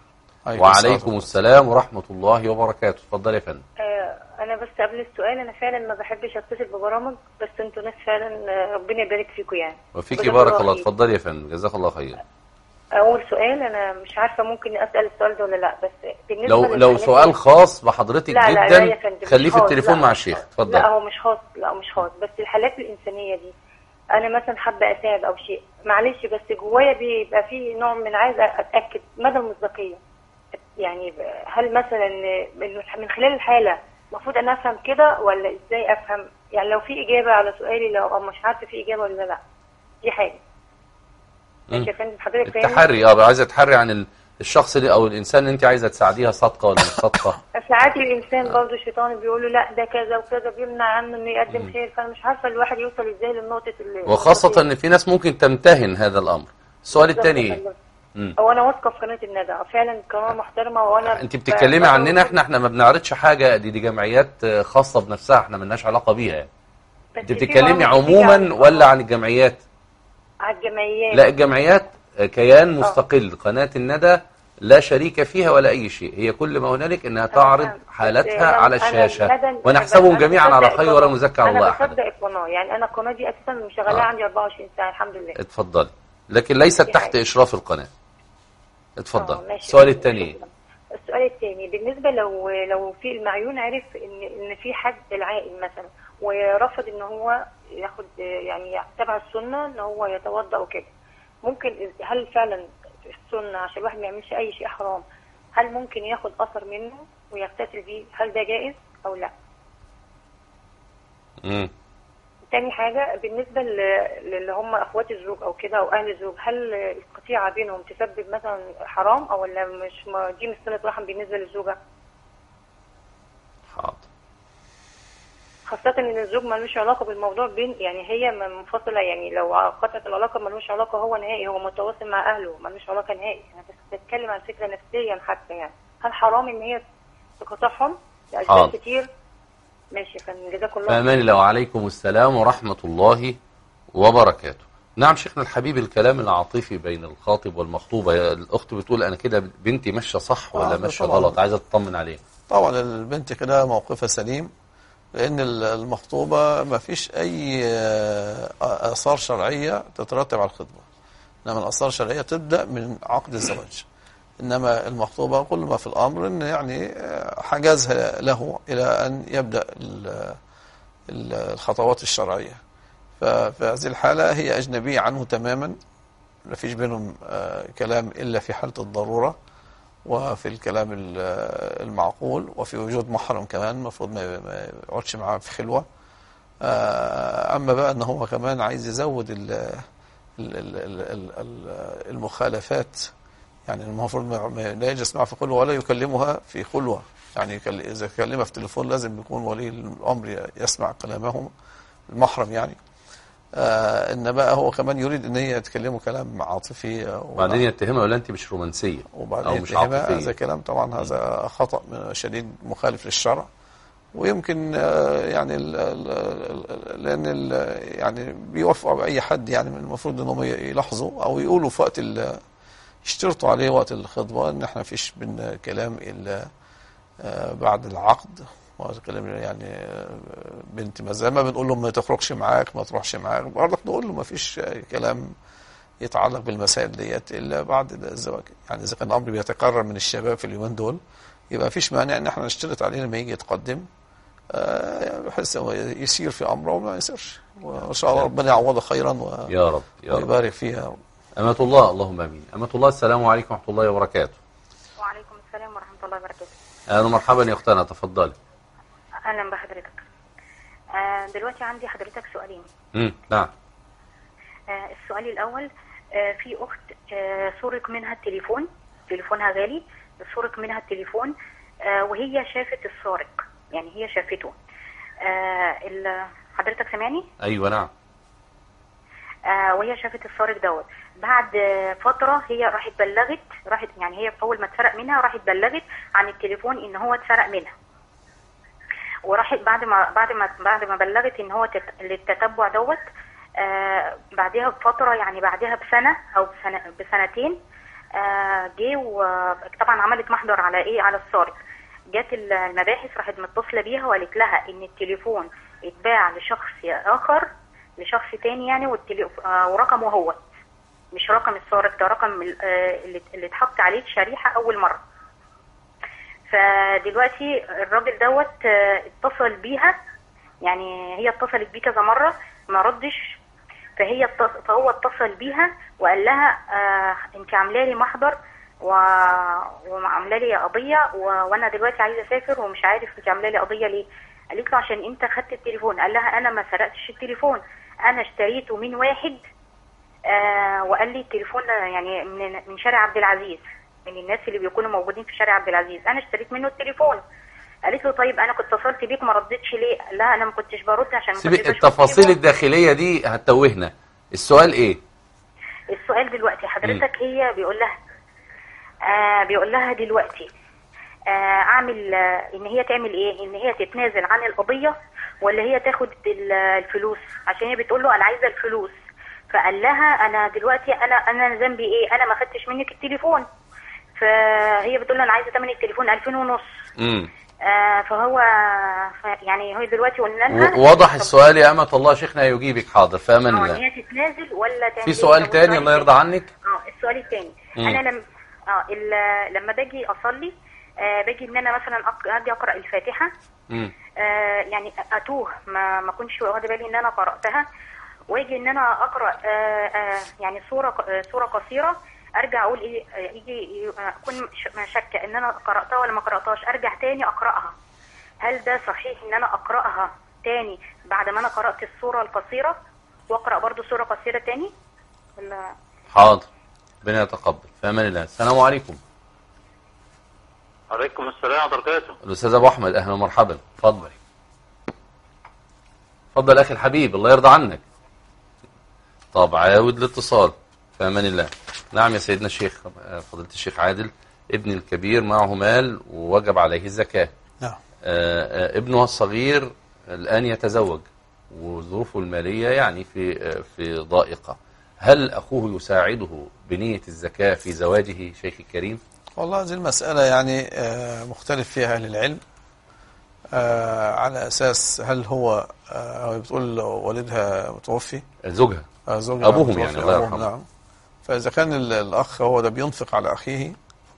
وعليكم السلام ورحمة الله وبركاته. اتفضل يا فندم. انا بس قبل السؤال، انا فعلا ما بحبش اتصل ببرامج، بس انتوا ناس فعلا ربنا يبارك فيكم يعني. وفيكي بارك الله. اتفضل يا فندم، جزاك الله خير. اول سؤال، انا مش عارفه ممكن اسال السؤال ده ولا لا، بس بالنسبه لو سؤال خاص بحضرتك لا جدا يا فندم، خليه في التليفون مع الشيخ. اتفضل. لا هو مش خاص، لا مش خاص، بس الحالات الانسانيه دي انا مثلا حابه اساعد او شيء، معلش بس جوايا بيبقى فيه نوع من عايزه اتاكد مدى المصداقيه. يعني هل مثلا من خلال الحاله المفروض انا افهم كده ولا ازاي افهم؟ يعني لو في اجابه على سؤالي، لو مش عارفه في اجابه ولا لا، دي حاجه. ماشي يا فندم، حضرتك فاهم؟ التحري عايزه تحري عن الشخص اللي او الانسان اللي انت عايزه تساعديها، صادقه ولا مش صادقه؟ ساعات الانسان برضه الشيطان بيقول له لا ده كذا وكذا، بيمنع عنه انه يقدم خير، فانا مش عارفه الواحد يوصل ازاي للنقطه وخاصه ان في ناس ممكن تمتهن هذا الامر. السؤال الثاني ايه؟ هو انا واثقه في قناه الندى، فعلا قناه محترمه، وانا انت بتتكلمي عننا احنا ما بنعرضش حاجه، دي جمعيات خاصه بنفسها، احنا مالناش علاقه بيها يعني. انت بتتكلمي عموما ولا عن الجمعيات؟ على الجمعيات. لا، الجمعيات كيان مستقل، قناه الندى لا شريك فيها ولا اي شيء، هي كل ما هنالك انها تعرض حالتها على الشاشه، ونحسبهم جميعا على خير ولا نزكي على الله احد. انا بصدق القناه، يعني انا القناه دي اساسا مشغلاها عندي 24 ساعه الحمد لله. اتفضلي، لكن ليست تحت اشراف القناه. اتفضل. السؤال الثاني. السؤال الثاني بالنسبه لو في المعيون عرف ان في حد العائل مثلا ورفض ان هو ياخد يعني يتبع السنه ان هو يتوضا وكده، ممكن هل فعلا السنه عشان الواحد ما يعملش اي شيء حرام، هل ممكن ياخد اثر منه ويغتسل بيه؟ هل ده جائز او لا؟ تاني حاجة بالنسبة اللي هم أخوات الزوج أو كده أو أهل الزوج، هل القطيعة بينهم تسبب مثلا حرام أو ولا دي مش صلة رحم بالنسبة للزوجة؟ حاضر. خاصة إن الزوج ملوش علاقة بالموضوع، بين يعني هي منفصلة، يعني لو قطعت العلاقة ملوش علاقة، هو نهائي هو متواصل مع أهله، ملوش علاقة نهائي. أنا بس بتكلم عن فكرة نفسيا حتى، يعني هل حرام إن هي تقاطعهم لأسباب كتير؟ ماشي يا فندم، جزاكم الله. فأمان الله. وعليكم السلام ورحمة الله وبركاته. نعم شيخنا الحبيب، الكلام العاطفي بين الخاطب والمخطوبة، الأخت بتقول أنا كده بنتي ماشية صح ولا ماشية غلط، عايزة تطمن عليه. طبعا البنت كده موقفها سليم، لأن المخطوبة ما فيش أي آثار شرعية تترتب على الخطبة، إنما الآثار الشرعية تبدأ من عقد الزواج. إنما المخطوبة كل ما في الأمر إن يعني حجزها له إلى أن يبدأ الخطوات الشرعية. ففي هذه الحالة هي أجنبية عنه تماما، ما فيش بينهم كلام إلا في حالة الضرورة وفي الكلام المعقول، وفي وجود محرم كمان المفروض ما يقعدش معاه في خلوة. أما بقى أن هو كمان عايز يزود المخالفات، يعني المفروض لا يجلس معها في خلوة ولا يكلمها في خلوة، يعني إذا كلمها في تليفون لازم يكون ولي الأمر يسمع كلامهم المحرم يعني. إن بقى هو كمان يريد إن هي تكلمه كلام عاطفي، وبعدين يتهمها ولا أنت مش رومانسية وبعدين يتهمها، هذا كلام طبعا هذا خطأ شديد مخالف للشرع. ويمكن يعني لأن يعني بيوافقوا بأي حد، يعني المفروض إنهم يلاحظوا أو يقولوا في وقت يشترطوا عليه وقت الخطبة إن إحنا فيش بينا كلام إلا بعد العقد. وكلام يعني بنت زي ما بنقول له ما تخرجش معاك ما تروحش معاك، برضك نقول له ما فيش كلام يتعلق بالمسائل ديت إلا بعد الزواج. يعني إذا كان الأمر بيتكرر من الشباب في اليومين دول، يبقى فيش مانع إن إحنا نشترط عليه لما يجي يتقدم بحيث يسير في أمره وما يسيرش، وإن شاء الله ربنا يعوضه خيرا يا رب ويبارك فيها. أمة الله، اللهم آمين. أمة الله، السلام عليكم ورحمة الله وبركاته. وعليكم السلام ورحمة الله وبركاته. أهلا ومرحبا يا أختنا، تفضلي. أهلا بحضرتك. دلوقتي عندي حضرتك سؤالين. نعم. السؤال الأول، في أخت سرق منها التليفون، تليفونها غالي، سرق منها التليفون وهي شافت السارق، يعني هي شافته. حضرتك سامعني؟ أيوة نعم. وهي شافت السارق دوت، بعد فترة هي راحت يعني هي أول ما اتسرق منها راحت بلغت عن التليفون إن هو اتسرق منها، وراحت بعد ما بلغت إن هو للتتبع دوت، بعدها بفترة يعني بعدها بسنة أو بسنتين جه وطبعا عملت محضر على ايه، على السارق. جت المباحث راحت متصله بيها وقالت لها ان التليفون اتباع لشخص اخر، لشخص تاني يعني، ورقمه هو مش رقم السارق، ده رقم اللي اتحط عليه الشريحه اول مره. فدلوقتي الراجل دوت اتصل بيها، يعني هي اتصلت بيه كذا مره ما ردش، فهو اتصل بيها وقال لها انت عامله لي محضر وعامله لي قضيه وانا دلوقتي عايزه اسافر ومش عارف انت عامله لي قضيه ليه. قالت له عشان انت خدت التليفون. قال لها انا ما سرقتش التليفون، انا اشتريته من واحد وقال لي التليفون يعني من شارع عبد العزيز، من الناس اللي بيكونوا موجودين في شارع عبد العزيز، انا اشتريت منه التليفون. قالت له طيب انا كنت اتصلت بيك ما ردتش ليه؟ لا انا ما كنتش برد عشان ما كنتش التفاصيل الداخليه دي هتتوهنا. السؤال ايه؟ السؤال دلوقتي حضرتك هي بيقول لها دلوقتي اعمل ان هي تعمل ايه؟ ان هي تتنازل عن القضيه ولا هي تاخد الفلوس؟ عشان هي بتقول له انا عايزه الفلوس. فقال لها انا دلوقتي انا ذنبي ايه؟ انا ما خدتش منك التليفون. فهي بتقول له انا عايزه ثمن التليفون 2500. فهو يعني هو دلوقتي قلنا لها واضح السؤال يا أمة الله. شيخنا يجيبك حاضر في امان الله. هي تتنازل ولا تعمل في سؤال تاني الله يرضى عنك؟ السؤال الثاني انا لما باجي اصلي باجي ان انا مثلا اجي اقرا الفاتحه يعني اتوه ما اكونش واخده بالي ان انا قراتها، واجي ان انا اقرا يعني سوره قصيره، ارجع اقول ايه، يجي اكون شاكه ان انا قراتها ولا ما قراتهاش، ارجع تاني اقراها. هل ده صحيح ان انا اقراها تاني بعد ما انا قرات السوره القصيره واقرا برضو سوره قصيره تاني ولا؟ حاضر، ربنا يتقبل. في امان الله. السلام عليكم. عليكم السلام ورحمه الله وبركاته. الاستاذ ابو احمد، اهلا ومرحبا. اتفضل اتفضل اخي الحبيب، الله يرضى عنك. طب عاود الاتصال. في امان الله. نعم يا سيدنا الشيخ، فضيلة الشيخ عادل، ابن الكبير معه مال ووجب عليه الزكاة. نعم. ابنه الصغير الآن يتزوج وظروفه المالية يعني في ضائقة. هل أخوه يساعده بنية الزكاة في زواجه شيخ الكريم؟ والله هذه المسألة يعني مختلف فيها أهل العلم على أساس هل هو بتقول والدها متوفي، زوجها أبوهم يعني الله يرحمه. نعم. فإذا كان الأخ هو ده بينفق على أخيه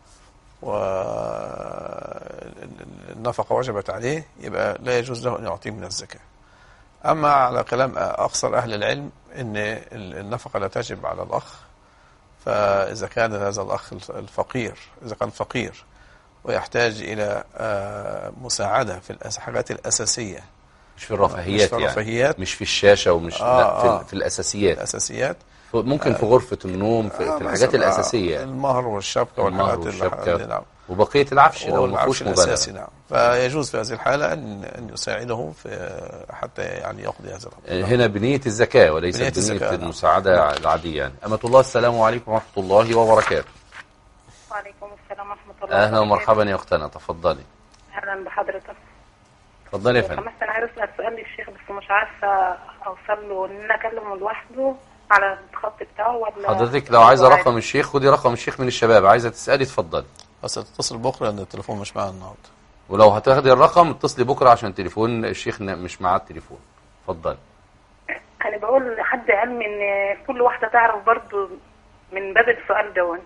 والنفقة وجبت عليه، يبقى لا يجوز له أن يعطيه من الزكاة. أما على كلام أكثر أهل العلم أن النفقة لا تجب على الأخ، فإذا كان هذا الأخ الفقير، إذا كان فقير ويحتاج إلى مساعدة في الحاجات الأساسية، مش في الرفاهيات، يعني مش في الشاشة ومش في الأساسيات، ممكن في غرفة النوم، في الحاجات الأساسية يعني. المهر والشبكة والحاجات نعم. وبقية العفش لو ما فيهوش مبالغة. نعم. فيجوز في هذه الحالة أن يساعده حتى يعني يقضي هذا الأمر. هنا بنية الزكاة وليس بنية المساعدة العادية يعني. أمة الله، السلام عليكم ورحمة الله وبركاته. وعليكم السلام ورحمة الله وبركاته. أهلا ومرحبا يا أختنا، تفضلي. أهلا بحضرتك. تفضلي يا فندم. أنا عايز أسأل سؤال للشيخ بس مش عارفة أوصل له، إن أنا أكلمه لوحده على الخط بتاعه ولا؟ حضرتك لو عايزة رقم الشيخ خدي رقم الشيخ من الشباب، عايزة تسألي اتفضلي. بس تتصل بكرة لأن التليفون مش معاه النهارده. ولو هتاخدي الرقم اتصلي بكرة عشان تليفون الشيخ مش معاه التليفون. اتفضلي. أنا بقول لحد علم إن كل واحدة تعرف برضو من باب السؤال دون.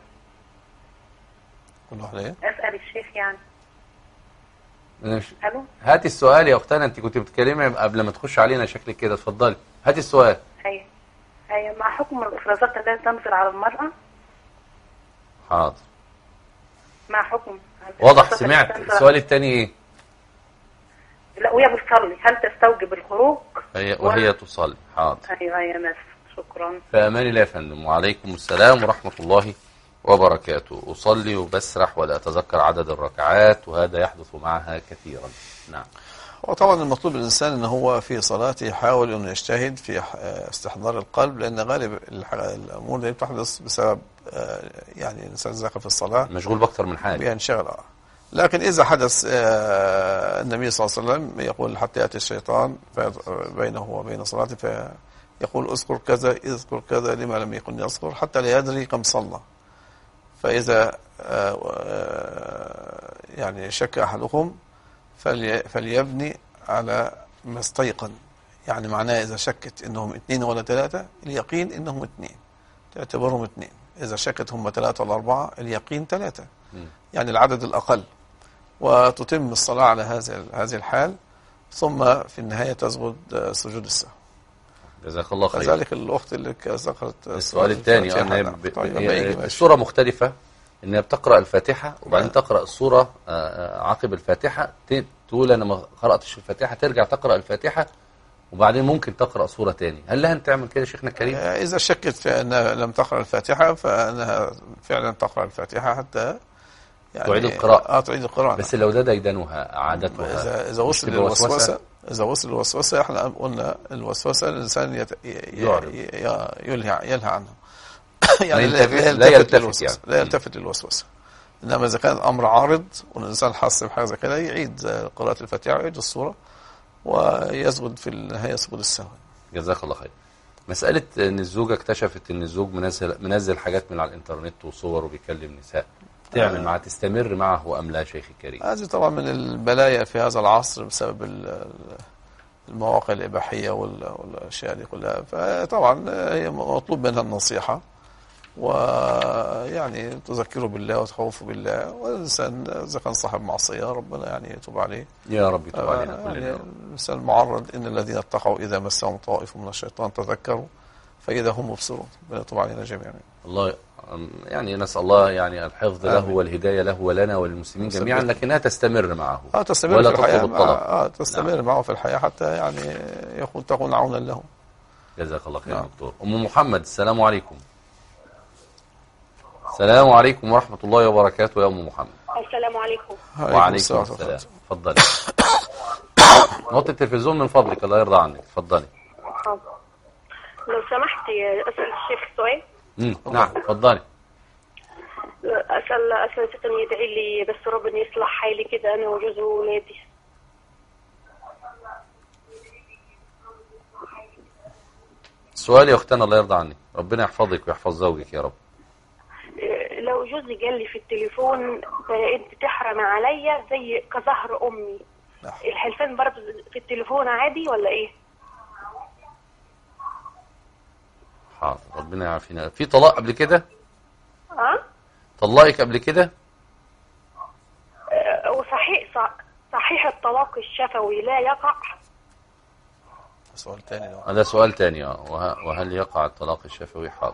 كل واحدة إيه؟ أسأل الشيخ يعني. ألو؟ هاتي السؤال يا أختنا، أنت كنت بتتكلمي قبل ما تخش علينا شكلك كده. اتفضلي هاتي السؤال. أيوه مع حكم الإفرازات التي تنزل على المرأة. حاضر. مع حكم واضح. سمعت السؤال الثاني ايه؟ لا وهي بتصلي هل تستوجب الخروج؟ وهي تصلي. حاضر. ايوه يا ناس، شكرا. في امان الله يا فندم. وعليكم السلام ورحمة الله وبركاته. أصلي وبسرح ولا أتذكر عدد الركعات، وهذا يحدث معها كثيرا. نعم. وطبعا المطلوب الإنسان أنه هو في صلاته يحاول أنه يجتهد في استحضار القلب، لأن غالب الأمور دي بتحدث بسبب يعني الإنسان ذاكر في الصلاة مشغول بأكثر من حاجة بينشغل. لكن إذا حدث النبي صلى الله عليه وسلم يقول حتى يأتي الشيطان بينه وبين صلاته فيقول اذكر كذا اذكر كذا لما لم يكن يذكر حتى لا يدري كم صلى. فإذا يعني شك أحدكم فليبني على ما استيقن. يعني معناه إذا شكت إنهم 2 ولا 3 اليقين إنهم 2 تعتبرهم 2. إذا شكت هم 3 ولا 4 اليقين 3، يعني العدد الأقل، وتتم الصلاة على هذه الحال، ثم في النهاية تسجد سجود السهو. جزاك الله خير. كذلك الأخت اللي ذكرت السؤال الثاني السورة مختلفة، إنها بتقرأ الفاتحة وبعدين تقرأ السورة عقب الفاتحة، تقول أنا ما قرأتش الفاتحة، ترجع تقرأ الفاتحة وبعدين ممكن تقرأ سورة تاني. هل لها أن تعمل كده شيخنا الكريم؟ إذا شكت في أنها لم تقرأ الفاتحة فأنها فعلا تقرأ الفاتحة حتى يعني تعيد القراءة. تعيد القراءة. بس لو ده ديدنها عادتها، إذا وصل للوسوسة، إذا وصل الوسوسة، احنا قلنا الوسوسة الإنسان يلهى عنها يعني لا يلتفت للوسوسة. إنما إذا كان الأمر عارض والإنسان حس بحاجة زي كده يعيد قراءة الفاتحة ويعيد السورة ويسجد في النهاية سجود السهو. جزاك الله خير. مسألة إن الزوجة اكتشفت إن الزوج منزل حاجات من على الإنترنت وصور وبيكلم نساء، تعمل معه تستمر معه أم لا شيخ الكريم؟ هذه طبعا من البلايا في هذا العصر بسبب المواقع الإباحية والأشياء دي كلها. فطبعا هي مطلوب منها النصيحة، ويعني تذكره بالله وتخوفه بالله، والإنسان إذا كان صاحب معصية ربنا يعني يتوب عليه. يا رب يتوب علينا كلنا. يعني الإنسان معرض إن الذين اتقوا إذا مسهم طائف من الشيطان تذكروا فإذا هم مبصرون. ربنا يتوب علينا جميعا. الله يعني نسأل الله يعني الحفظ له والهداية له ولنا وللمسلمين جميعا، لكنها تستمر معه تستمر ولا في الحياة. تطلب الطلاق. تستمر معه في الحياة حتى يعني تكون عونا له. جزاك الله خير دكتور. أم محمد، السلام عليكم. السلام عليكم ورحمة الله وبركاته يا أم محمد. السلام عليكم. وعليكم السلام. اتفضلي. نوطي التلفزيون من فضلك الله يرضى عنك. اتفضلي. لو سمحت أسأل الشيخ سؤال. نعم اتفضلي. أسأل ستة يدعي لي بس ربنا يصلح حالي كده أنا وجوزي وولادي. السؤال يا أختنا الله يرضى عنك، ربنا يحفظك ويحفظ زوجك يا رب. لو جوزي قال لي في التليفون انت بتحرم عليا زي كظهر امي، الحلفان برضه في التليفون عادي ولا ايه؟ حاضر ربنا يعافينا. في طلاق قبل كده؟ طلقك قبل كده؟ صحيح الطلاق الشفوي لا يقع؟ سؤال تاني. هذا سؤال تاني. وهل يقع الطلاق الشفوي؟ حاضر.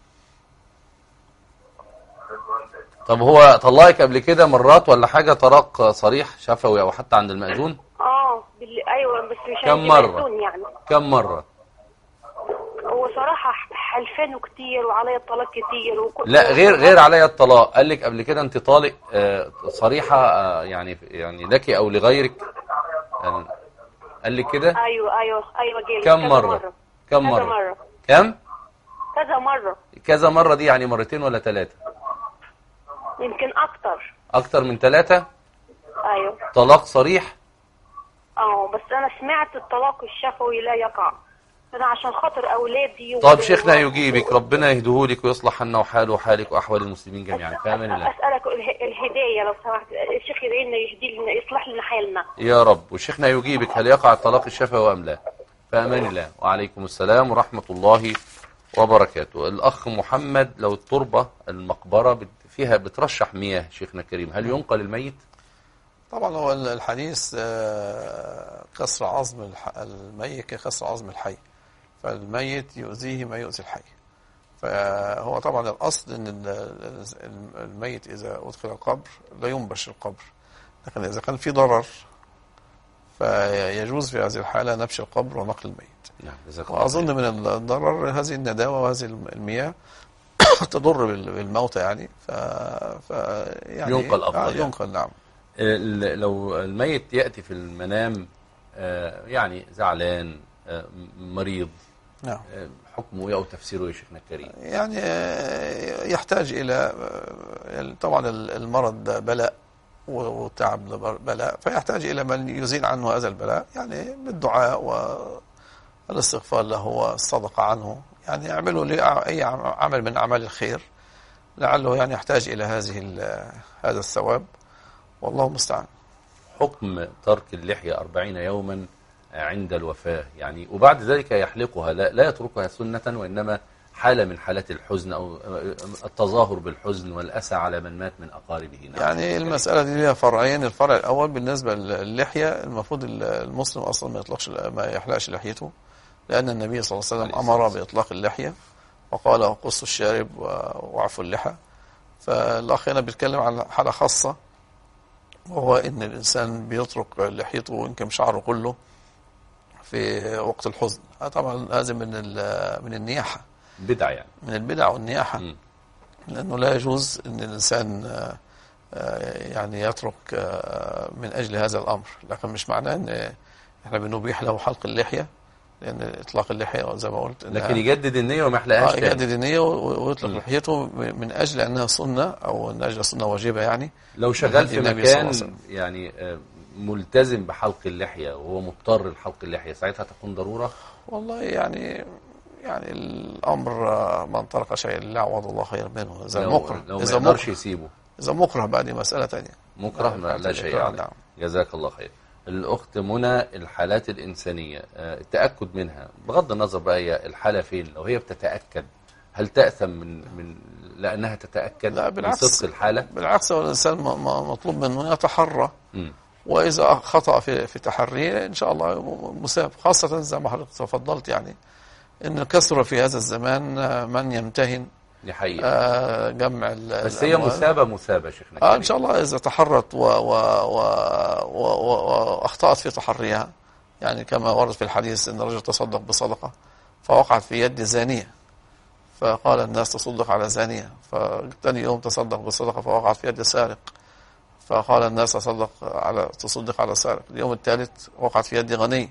طب هو طلقك قبل كده مرات ولا حاجة طلاق صريح شفوي او حتى عند المأذون؟ ايوه بس مش كم مرة؟ يعني كم مرة؟ هو صراحة حلفانه كتير وعليا الطلاق كتير لا غير عليا الطلاق. قال لك قبل كده انت طالق صريحة يعني لك او لغيرك؟ قال لك كده؟ ايوه جيل. كم مرة؟ كم مرة؟ كم؟ كذا مرة. كذا مرة دي يعني مرتين ولا 3؟ يمكن اكتر من 3. ايوه. طلاق صريح؟ بس انا سمعت الطلاق الشفوي لا يقع، انا عشان خاطر اولادي. طب شيخنا يجيبك، ربنا يهديهولك ويصلح لنا وحاله وحالك واحوال المسلمين جميعا. فامن الله. اسالك الهدايه لو سمحت، الشيخ يدعي لنا يهدي لنا يصلح لنا حالنا يا رب. وشيخنا يجيبك هل يقع الطلاق الشفوي ام لا؟ فامان الله. وعليكم السلام ورحمة الله وبركاته. الأخ محمد، لو التربة المقبرة فيها بترشح مياه شيخنا الكريم، هل ينقل الميت؟ طبعا هو الحديث كسر عظم الميت ككسر عظم الحي، فالميت يؤذيه ما يؤذي الحي. فهو طبعا الأصل أن الميت إذا أدخل القبر لا ينبش القبر، لكن إذا كان في ضرر فيجوز في هذه الحالة نبش القبر ونقل الميت. وأظن من الضرر هذه النداوة وهذه المياه تضر بالموتى يعني يعني ينقل أفضل. ينقل نعم. لو الميت يأتي في المنام يعني زعلان مريض، نعم، حكمه أو تفسيره يا شيخنا الكريم؟ يعني يحتاج إلى طبعا المرض ده بلاء والتعب بلاء، فيحتاج إلى من يزيل عنه هذا البلاء، يعني بالدعاء والاستغفار له والصدقة عنه، يعني يعملوا أي عمل من أعمال الخير لعله يعني يحتاج إلى هذا الثواب، والله المستعان. حكم ترك اللحية 40 يوما عند الوفاة يعني، وبعد ذلك يحلقها، لا يتركها سنة، وإنما حالة من حالات الحزن أو التظاهر بالحزن والأسى على من مات من أقاربه. يعني المسألة دي لها فرعين. الفرع الأول بالنسبة للحية، المفروض المسلم أصلا ما يحلقش لحيته، لأن النبي صلى الله عليه وسلم أمر بإطلاق اللحية وقال قصوا الشارب وعفوا اللحى. فالأخ هنا بيتكلم عن حالة خاصة، وهو إن الإنسان بيترك لحيته ويمكن شعره كله في وقت الحزن. طبعا هذا من النياحة، بدع يعني، من البدع والنياحة. لأنه لا يجوز أن الإنسان يعني يترك من أجل هذا الأمر. لكن مش معناه أن احنا بنبيح له حلق اللحية، لأن إطلاق اللحية زي ما قلت، لكن يجدد النية وما يحلقهاش تاني. يجدد النية ويطلق لحيته من أجل أنها سنة، أو من أجل سنة واجبة يعني. لو شغال في مكان يعني ملتزم بحلق اللحية وهو مضطر لحلق اللحية، ساعتها تكون ضرورة؟ والله يعني الأمر من ترك شيء لا عوض الله خير منه. إذا مكره، لو ما يقدرش يسيبه، إذا مكره بقى دي مسألة تانية. مكره لا شيء يعني. جزاك الله خير. الأخت منى، الحالات الإنسانية التأكد منها بغض النظر بقى هي الحالة فين، لو هي بتتأكد هل تأثم من لأنها تتأكد؟ لا بالعكس، من صدق الحالة. بالعكس، هو الإنسان مطلوب منه يتحرى، وإذا خطأ في تحريه إن شاء الله مساب، خاصة زي ما حضرتك تفضلت يعني إن كثر في هذا الزمان من يمتهن دي حقيقة جمع بس هي مثابة شيخنا إن شاء الله إذا تحرت وأخطأت في تحريها، يعني كما ورد في الحديث إن الرجل تصدق بصدقة فوقعت في يد زانية، فقال الناس تصدق على زانية. فثاني يوم تصدق بصدقة فوقعت في يد سارق، فقال الناس تصدق على سارق. اليوم الثالث وقعت في يد غني،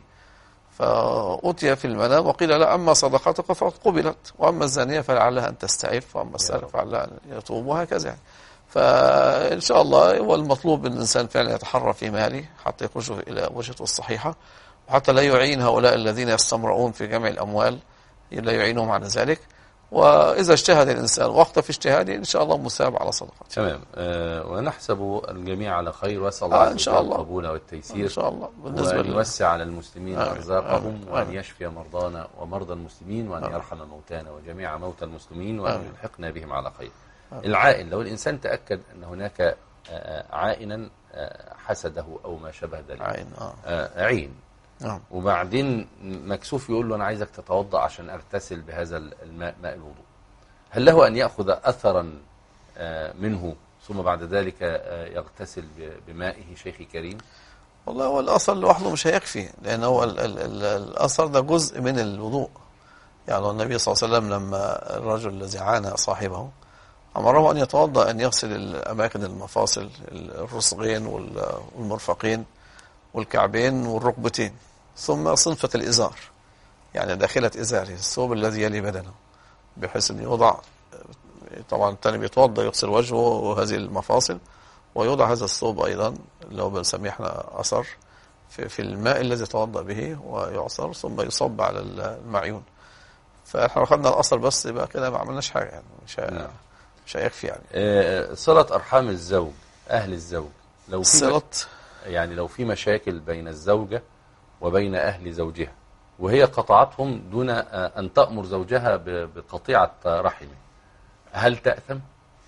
فأتي في المنام وقيل لا، أما صدقتك فقد قبلت، وأما الزانية فلعلها أن تستعف، وأما السارق فلعلها أن يتوب، وهكذا يعني. فإن شاء الله هو المطلوب أن الإنسان فعلا يتحرى في ماله حتى يخرج إلى وجهته الصحيحة، وحتى لا يعين هؤلاء الذين يستمرؤون في جمع الأموال، لا يعينهم على ذلك. وإذا اجتهد الإنسان وقت في اجتهاده إن شاء الله مساب على صدقته. تمام. ونحسب الجميع على خير، وأسأل الله إن شاء الله القبول والتيسير إن شاء الله، وأن يوسع على المسلمين أرزاقهم، وأن يشفي مرضانا ومرضى المسلمين، وأن يرحم موتانا وجميع موتى المسلمين، وأن يلحقنا بهم على خير. العائن، لو الإنسان تأكد أن هناك عائنا حسده أو ما شابه ذلك، عين وبعدين مكسوف يقول له أنا عايزك تتوضأ عشان أغتسل بهذا الماء، ماء الوضوء، هل له أن يأخذ أثرا منه ثم بعد ذلك يغتسل بمائه شيخي كريم؟ والله هو الأثر لوحده مش هيكفي، لأن هو الأثر ده جزء من الوضوء. يعني النبي صلى الله عليه وسلم لما الرجل الذي عانى صاحبه أمره أن يتوضأ، أن يغسل الأماكن المفاصل، الرسغين والمرفقين والكعبين والركبتين، ثم صنفة الإزار، يعني داخلة إزاره الثوب الذي يلي بدنه، بحيث أن يوضع. طبعا الثاني بيتوضأ يغسل وجهه وهذه المفاصل، ويوضع هذا الثوب أيضا اللي هو بنسميه احنا أثر في الماء الذي توضأ به، ويعصر ثم يصب على المعيون. فاحنا أخذنا الأثر بس، يبقى كده ما عملناش حاجة يعني، مش هيكفي يعني. صلة أرحام الزوج، أهل الزوج، لو في يعني لو في مشاكل بين الزوجة وبين أهل زوجها وهي قطعتهم دون أن تأمر زوجها بقطيعة رحمه، هل تأثم؟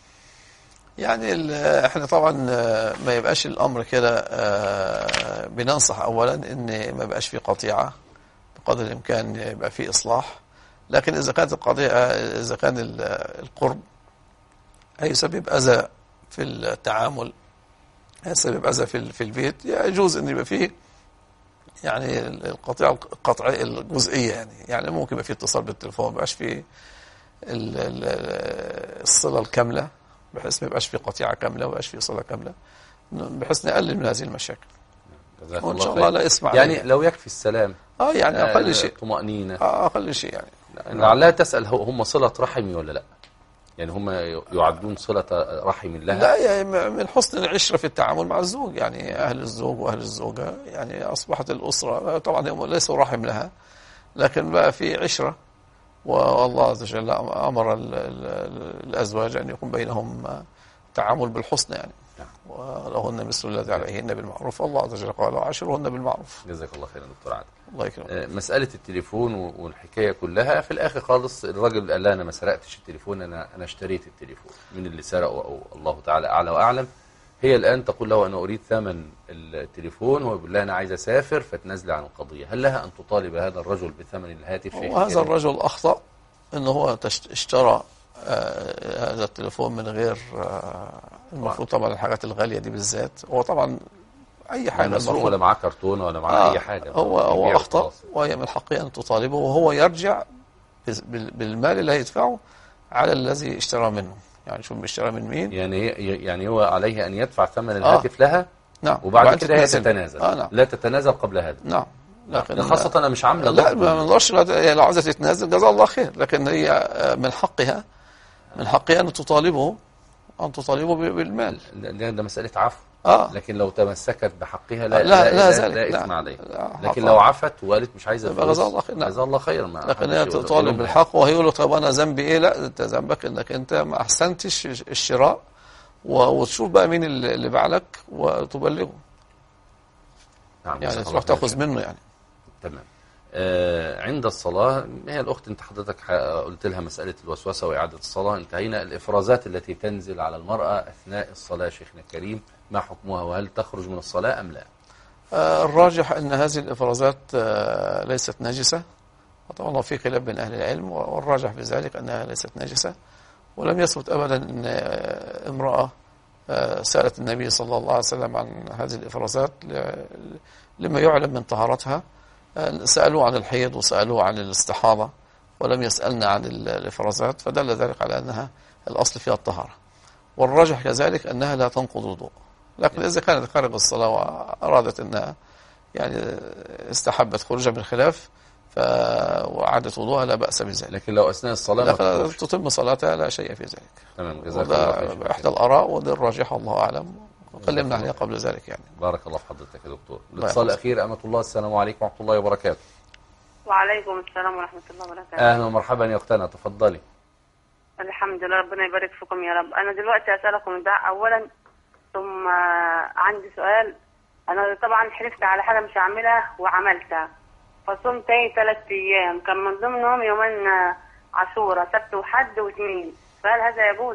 يعني احنا طبعا ما يبقاش الأمر كده. بننصح أولا ان ما يبقاش في قطيعة، بقدر الإمكان يبقى في إصلاح. لكن إذا كانت القضية، إذا كان القرب هيسبب أذى في التعامل، هيسبب أذى في البيت، يجوز أن يبقى فيه يعني القطيعة الجزئية، يعني ممكن يبقى فيه اتصال بالتليفون، ما يبقاش فيه الصلة الكاملة، بحيث ما يبقاش فيه قطيعة كاملة وما يبقاش فيه صلة كاملة، بحيث نقلل من هذه المشاكل. وإن شاء الله لا اسمع يعني لو يكفي السلام، يعني أقل شيء طمأنينة، أقل شيء يعني. لعلها تسأل هم صلة رحمي ولا لا؟ يعني هم يعدون صلة رحم لها؟ لا، يعني من حسن العشرة في التعامل مع الزوج، يعني أهل الزوج وأهل الزوجة يعني أصبحت الأسرة، طبعا هم ليسوا رحم لها، لكن بقى في عشرة والله عز وجل أمر الأزواج أن يكون بينهم تعامل بالحسنى يعني، ولهن مثل الذي عليهن بالمعروف، الله عز وجل قال وعاشروهن بالمعروف. جزاك الله خيرا دكتور عادل. الله يكرمك. مسألة التليفون والحكاية كلها في الآخر خالص الراجل قال لا أنا ما سرقتش التليفون، أنا اشتريت التليفون. من اللي سرقه أو الله تعالى أعلى وأعلم. هي الآن تقول له أنا أريد ثمن التليفون، هو يقول لها أنا عايز أسافر فتنزل عن القضية. هل لها أن تطالب هذا الرجل بثمن الهاتف؟ وهذا الرجل أخطأ أنه هو اشترى هذا التليفون من غير المفروض طبعا الحاجات الغالية دي بالذات. هو طبعا أي حاجة المفروض ولا معاه كرتونة ولا معاه أي حاجة. هو أخطأ وهي من حقه أن تطالبه، وهو يرجع بالمال اللي هيدفعه على الذي اشترى منه. يعني شوف اشترى من مين؟ يعني هو عليه أن يدفع ثمن الهاتف لها. نعم. وبعد كده هي تتنازل. نعم. لا تتنازل قبل هذا. نعم. لكن خاصة أنا مش عاملة لا ما نقدرش، لو عايزة تتنازل جزاها الله خير، لكن هي من حقها أن تطالبه بالمال. ده مسألة عفو. لكن لو تمسكت بحقها لا إثم عليه. لكن لو عفت وقالت مش عايزة فلوس جزاها الله خير. لكن هي تطالب بالحق، وهي يقول له طب أنا ذنبي إيه؟ لا أنت ذنبك إنك أنت ما أحسنتش الشراء، وتشوف بقى مين اللي باع لك وتبلغه. نعم. يعني تروح تأخذ منه يعني. تمام. عند الصلاة هي الأخت أنت حضرتك قلت لها مسألة الوسوسة وإعادة الصلاة، انتهينا. الإفرازات التي تنزل على المرأة أثناء الصلاة شيخنا الكريم ما حكمها، وهل تخرج من الصلاة أم لا؟ الراجح أن هذه الإفرازات ليست نجسة، وطبعا في خلاف بين أهل العلم، والراجح في ذلك أنها ليست نجسة. ولم يثبت أبدا أن امرأة سألت النبي صلى الله عليه وسلم عن هذه الإفرازات لما يعلم من طهارتها. سألوه عن الحيض وسألوه عن الاستحاضة، ولم يسألنا عن الإفرازات، فدل ذلك على أنها الأصل فيها الطهارة. والراجح كذلك أنها لا تنقض وضوء. لكن إذا كانت خارج الصلاة وأرادت أنها يعني استحبت خروجها من الخلاف وعادت وضوءها لا بأس بذلك. لكن لو أثناء الصلاة تتم صلاتها لا شيء في ذلك. تمام. جزاك الله خير. إحدى الآراء ودي الراجحة الله أعلم، وكلمنا عليها قبل ذلك يعني. بارك الله في حضرتك يا دكتور. الاتصال الأخير أمة الله. السلام عليكم ورحمة الله وبركاته. وعليكم السلام ورحمة الله وبركاته. أهلا ومرحبا يا أختنا، تفضلي. الحمد لله، ربنا يبارك فيكم يا رب. أنا دلوقتي أسألكم الدعاء أولا، ثم عندي سؤال. أنا طبعا حلفت على حاجة مش هعملها وعملتها، فصمت 3 أيام، كان من ضمنهم يومين عاشوراء، سبت وحد واثنين، فهل هذا يجوز؟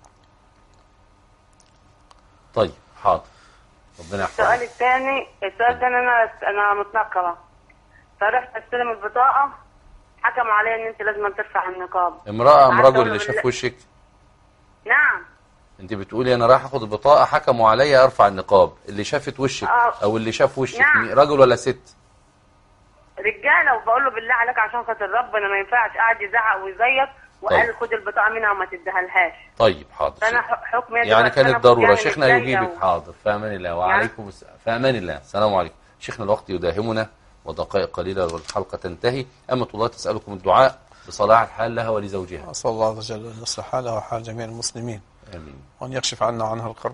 طيب حاضر، ربنا يحفظك. السؤال الثاني أنا متنقبة، فرحت استلم البطاقة، حكموا علي ان انت لازم ترفع النقاب. امرأة ام رجل اللي شاف وشك؟ نعم. انت بتقولي انا رايح اخد البطاقة، حكموا علي ارفع النقاب، اللي شافت وشك او اللي شاف وشك نعم. رجل ولا ست؟ رجالة، وبقول له بالله عليك عشان خاطر ربنا ما ينفعش، قاعد يزعق ويزيط وقال خد البطاقة منها وما تديهالهاش. طيب حاضر. فانا حكم يعني كانت ضرورة. شيخنا يجيبك. حاضر، في امان الله. وعليكم في امان الله. السلام عليكم. شيخنا الوقت يداهمنا ودقائق قليلة والحلقة تنتهي. أمة الله تسألكم الدعاء بصلاح الحال لها ولزوجها. أسأل الله عز وجل أن يصلح حالها وحال جميع المسلمين. آمين. وأن يكشف عنا وعنها الكرب.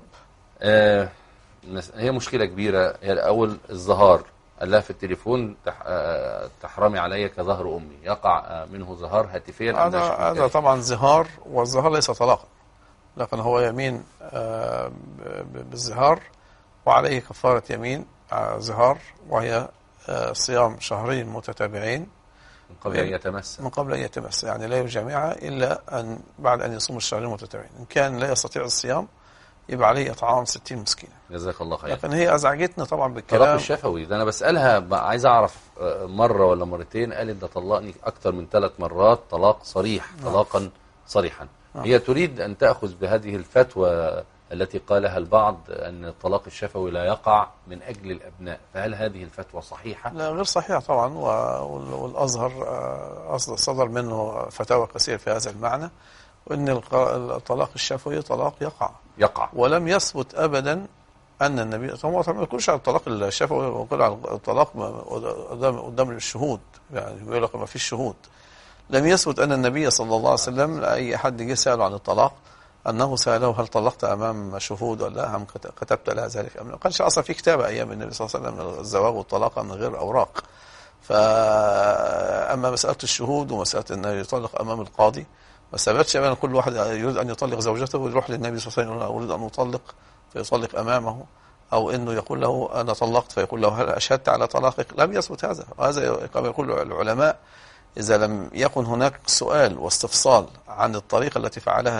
هي مشكلة كبيرة. هي الأول الظهار، قال لها في التليفون تحرمي علي كظهر أمي، يقع منه ظهار هاتفيا. هذا طبعا ظهار، والظهار ليس طلاقا، لكن هو يمين بالظهار، وعليه كفارة يمين ظهار، وهي صيام شهرين متتابعين من قبل أن يتمس. يعني لا يجامعها إلا بعد أن يصوم الشهرين المتتابعين. إن كان لا يستطيع الصيام يبقى عليه إطعام 60 مسكينة. جزاك الله خير. لكن هي أزعجتنا طبعا بالكلام. طلاق الشفوي ده أنا بسألها عايز أعرف مرة ولا مرتين، قالت ده طلقني أكتر من 3 مرات طلاق صريح. طلاقا صريحا. هي تريد أن تأخذ بهذه الفتوى التي قالها البعض أن الطلاق الشفوي لا يقع من أجل الأبناء، فهل هذه الفتوى صحيحة؟ لا، غير صحيحة طبعا، والأزهر صدر منه فتاوى كثير في هذا المعنى، وأن الطلاق الشفوي طلاق يقع. ولم يثبت أبدا أن النبي طبعا ما يقولش على الطلاق الشفوي، يقول على الطلاق قدام الشهود، يعني يقول لك ما فيش شهود. لم يثبت أن النبي صلى الله عليه وسلم أي حد جه سأله عن الطلاق أنه سأله هل طلقت أمام شهود ولا لا، هم كتبت لها ذلك أم لا. ما كانش أصلا في كتابة أيام النبي صلى الله عليه وسلم من الزواج والطلاق من غير أوراق. أما مسألة الشهود ومسألة أنه يطلق أمام القاضي ما ثبتش أن كل واحد يريد أن يطلق زوجته ويروح للنبي صلى الله عليه وسلم يقول أريد أن أطلق فيطلق أمامه، أو أنه يقول له أنا طلقت فيقول له هل أشهدت على طلاقك؟ لم يثبت هذا. وهذا كما يقول العلماء إذا لم يكن هناك سؤال واستفصال عن الطريقة التي فعلها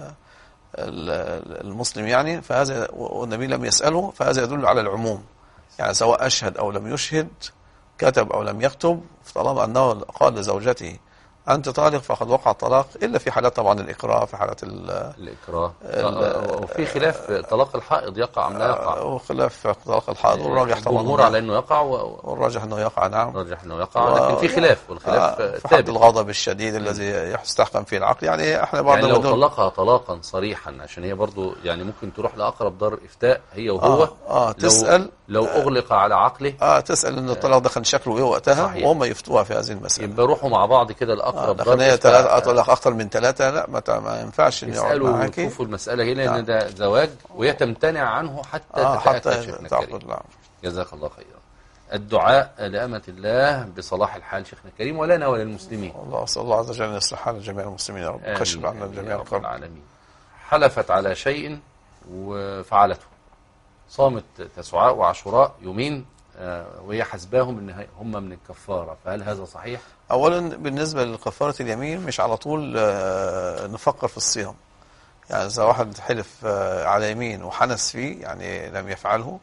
المسلم يعني فهذا والنبي لم يسأله فهذا يدل على العموم، يعني سواء أشهد أو لم يشهد كتب أو لم يكتب طالما أنه قال لزوجته أنت طالق فقد وقع الطلاق، إلا في حالات طبعا الإكراه، في حالات الإكراه وفي خلاف طلاق الحائض يقع أم لا يقع، وخلاف طلاق الحائض والراجح طبعا الجمهور على أنه يقع والراجح أنه يقع. نعم الراجح أنه يقع لكن في خلاف والخلاف في حد الغضب الشديد الذي يستحكم فيه العقل. يعني احنا بعض يعني لو طلقها طلاقا صريحا عشان هي برضو يعني ممكن تروح لأقرب دار إفتاء هي وهو تسأل لو أغلق على عقله تسأل أن الطلاق ده كان شكله إيه وقتها وهم يفتوها في هذه المسألة، يبقى روحوا مع بعض كده لأقرب دار إفتاء. طلاق أكثر من 3 لا ما ينفعش إن يقعد معاكي. يشوفوا المسألة هنا لأن ده زواج وهي تمتنع عنه حتى تتأكد. جزاك الله خيرا. الدعاء لأمة الله بصلاح الحال شيخنا الكريم ولنا وللمسلمين. الله أسأل الله عز وجل أن يصلح حال جميع المسلمين يا رب، كشف عنا جميع القرب العالمين. حلفت على شيء وفعلته، صامت تسعاء وعاشوراء يومين وهي حسباهم ان هم من الكفارة، فهل هذا صحيح؟ اولا بالنسبة لكفارة اليمين مش على طول نفكر في الصيام، يعني اذا واحد حلف على يمين وحنس فيه يعني لم يفعله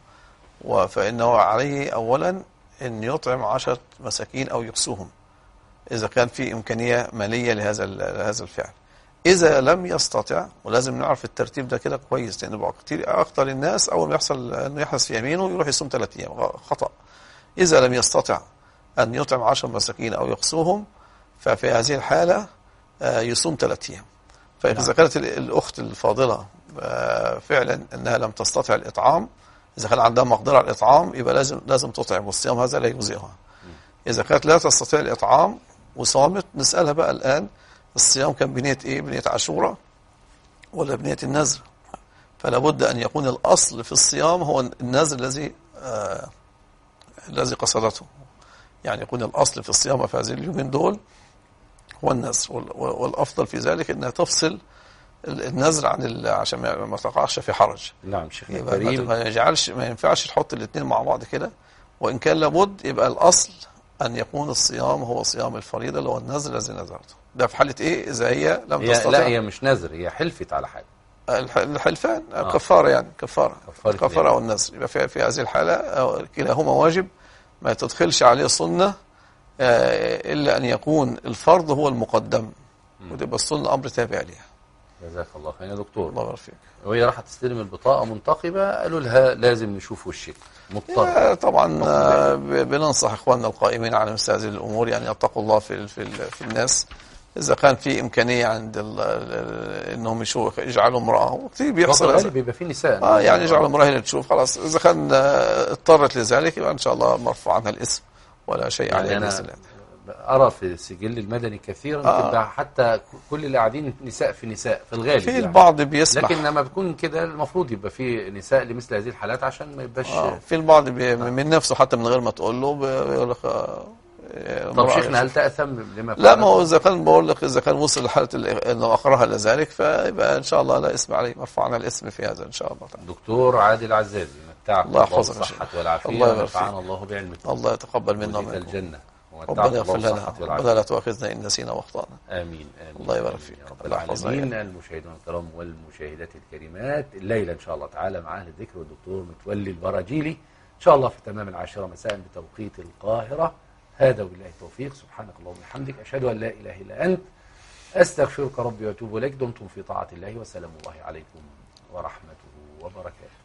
فإنه عليه أولا أن يطعم 10 مساكين أو يكسوهم إذا كان في إمكانية مالية لهذا الفعل. إذا لم يستطع، ولازم نعرف الترتيب ده كده كويس لأن بقى كتير أكتر الناس أول ما يحصل أنه يحدث في يمينه يروح يصوم 3 أيام، خطأ. إذا لم يستطع أن يطعم 10 مساكين أو يكسوهم ففي هذه الحالة يصوم 3 أيام. فإذا كانت الأخت الفاضلة فعلا أنها لم تستطع الإطعام، إذا كان عندها مقدرة على الإطعام يبقى لازم تطعم، والصيام هذا لا يجزئها. إذا كانت لا تستطيع الإطعام وصامت نسألها بقى الآن الصيام كان بنية إيه؟ بنية عاشوراء ولا بنية النذر؟ فلا بد أن يكون الأصل في الصيام هو النذر الذي قصدته، يعني يكون الأصل في الصيام في هذه اليومين دول هو النذر، والأفضل في ذلك أنها تفصل النذر عن عشان ما تقعش في حرج. نعم شيخنا الكريم، ما ينفعش تحط الاثنين مع بعض كده، وإن كان لابد يبقى الأصل أن يكون الصيام هو صيام الفريضة اللي هو النذر الذي نذرته. ده في حالة إيه؟ إذا هي لم تستطع. لا هي مش نذر، هي حلفت على حاجة. الحلفان كفارة، يعني كفارة أو النذر. يبقى في هذه الحالة كلاهما واجب، ما تدخلش عليه سنة إلا أن يكون الفرض هو المقدم وتبقى السنة أمر تابع ليها. جزاك الله خير يا دكتور. الله يبارك فيك. وهي راح تستلم البطاقة منتقبة قالوا لها لازم نشوف وشك مضطر. طبعا بننصح إخواننا القائمين على مثل هذه الأمور يعني يتقوا الله في الناس. إذا كان في إمكانية عند إنهم يجعلوا امرأة، وكثير بيحصل بيبقى في نساء يعني يجعلوا امرأة هي تشوف، خلاص إذا كان اضطرت لذلك يبقى إن شاء الله مرفوع عنها الاسم ولا شيء عليه بإذن الله. أرى في السجل المدني كثيرا تبقى حتى كل اللي قاعدين نساء في نساء في الغالب، في البعض بيسمح، لكن لما بيكون كده المفروض يبقى في نساء لمثل هذه الحالات عشان ما يبقاش في البعض من نفسه حتى من غير ما تقول له بيقول لك طب شيخنا هل تأثم لما لا، ما هو إذا كان بقول لك إذا كان وصل لحالة إنه أقرها لذلك فيبقى إن شاء الله لا اسم عليه، مرفوع عنها الاسم في هذا إن شاء الله تعالى. دكتور عادل عزازي متعك الله يحفظك بالصحة والعافية، الله يبارك فيك، ونفعنا الله بعلمك، الله يتقبل منا ومنكم الجنة، ربنا يغفر لنا، ربنا لا تؤاخذنا إن نسينا وأخطأنا. آمين. الله يبارك فيك رب العالمين. المشاهدون الكرام والمشاهدات الكريمات، الليلة إن شاء الله تعالى مع أهل الذكر والدكتور متولي البراجيلي إن شاء الله في تمام 10 مساء بتوقيت القاهرة. هذا وبالله التوفيق، سبحانك اللهم وبحمدك، أشهد أن لا إله إلا أنت، أستغفرك ربي وأتوب إليك. دمتم في طاعة الله، وسلام الله عليكم ورحمته وبركاته.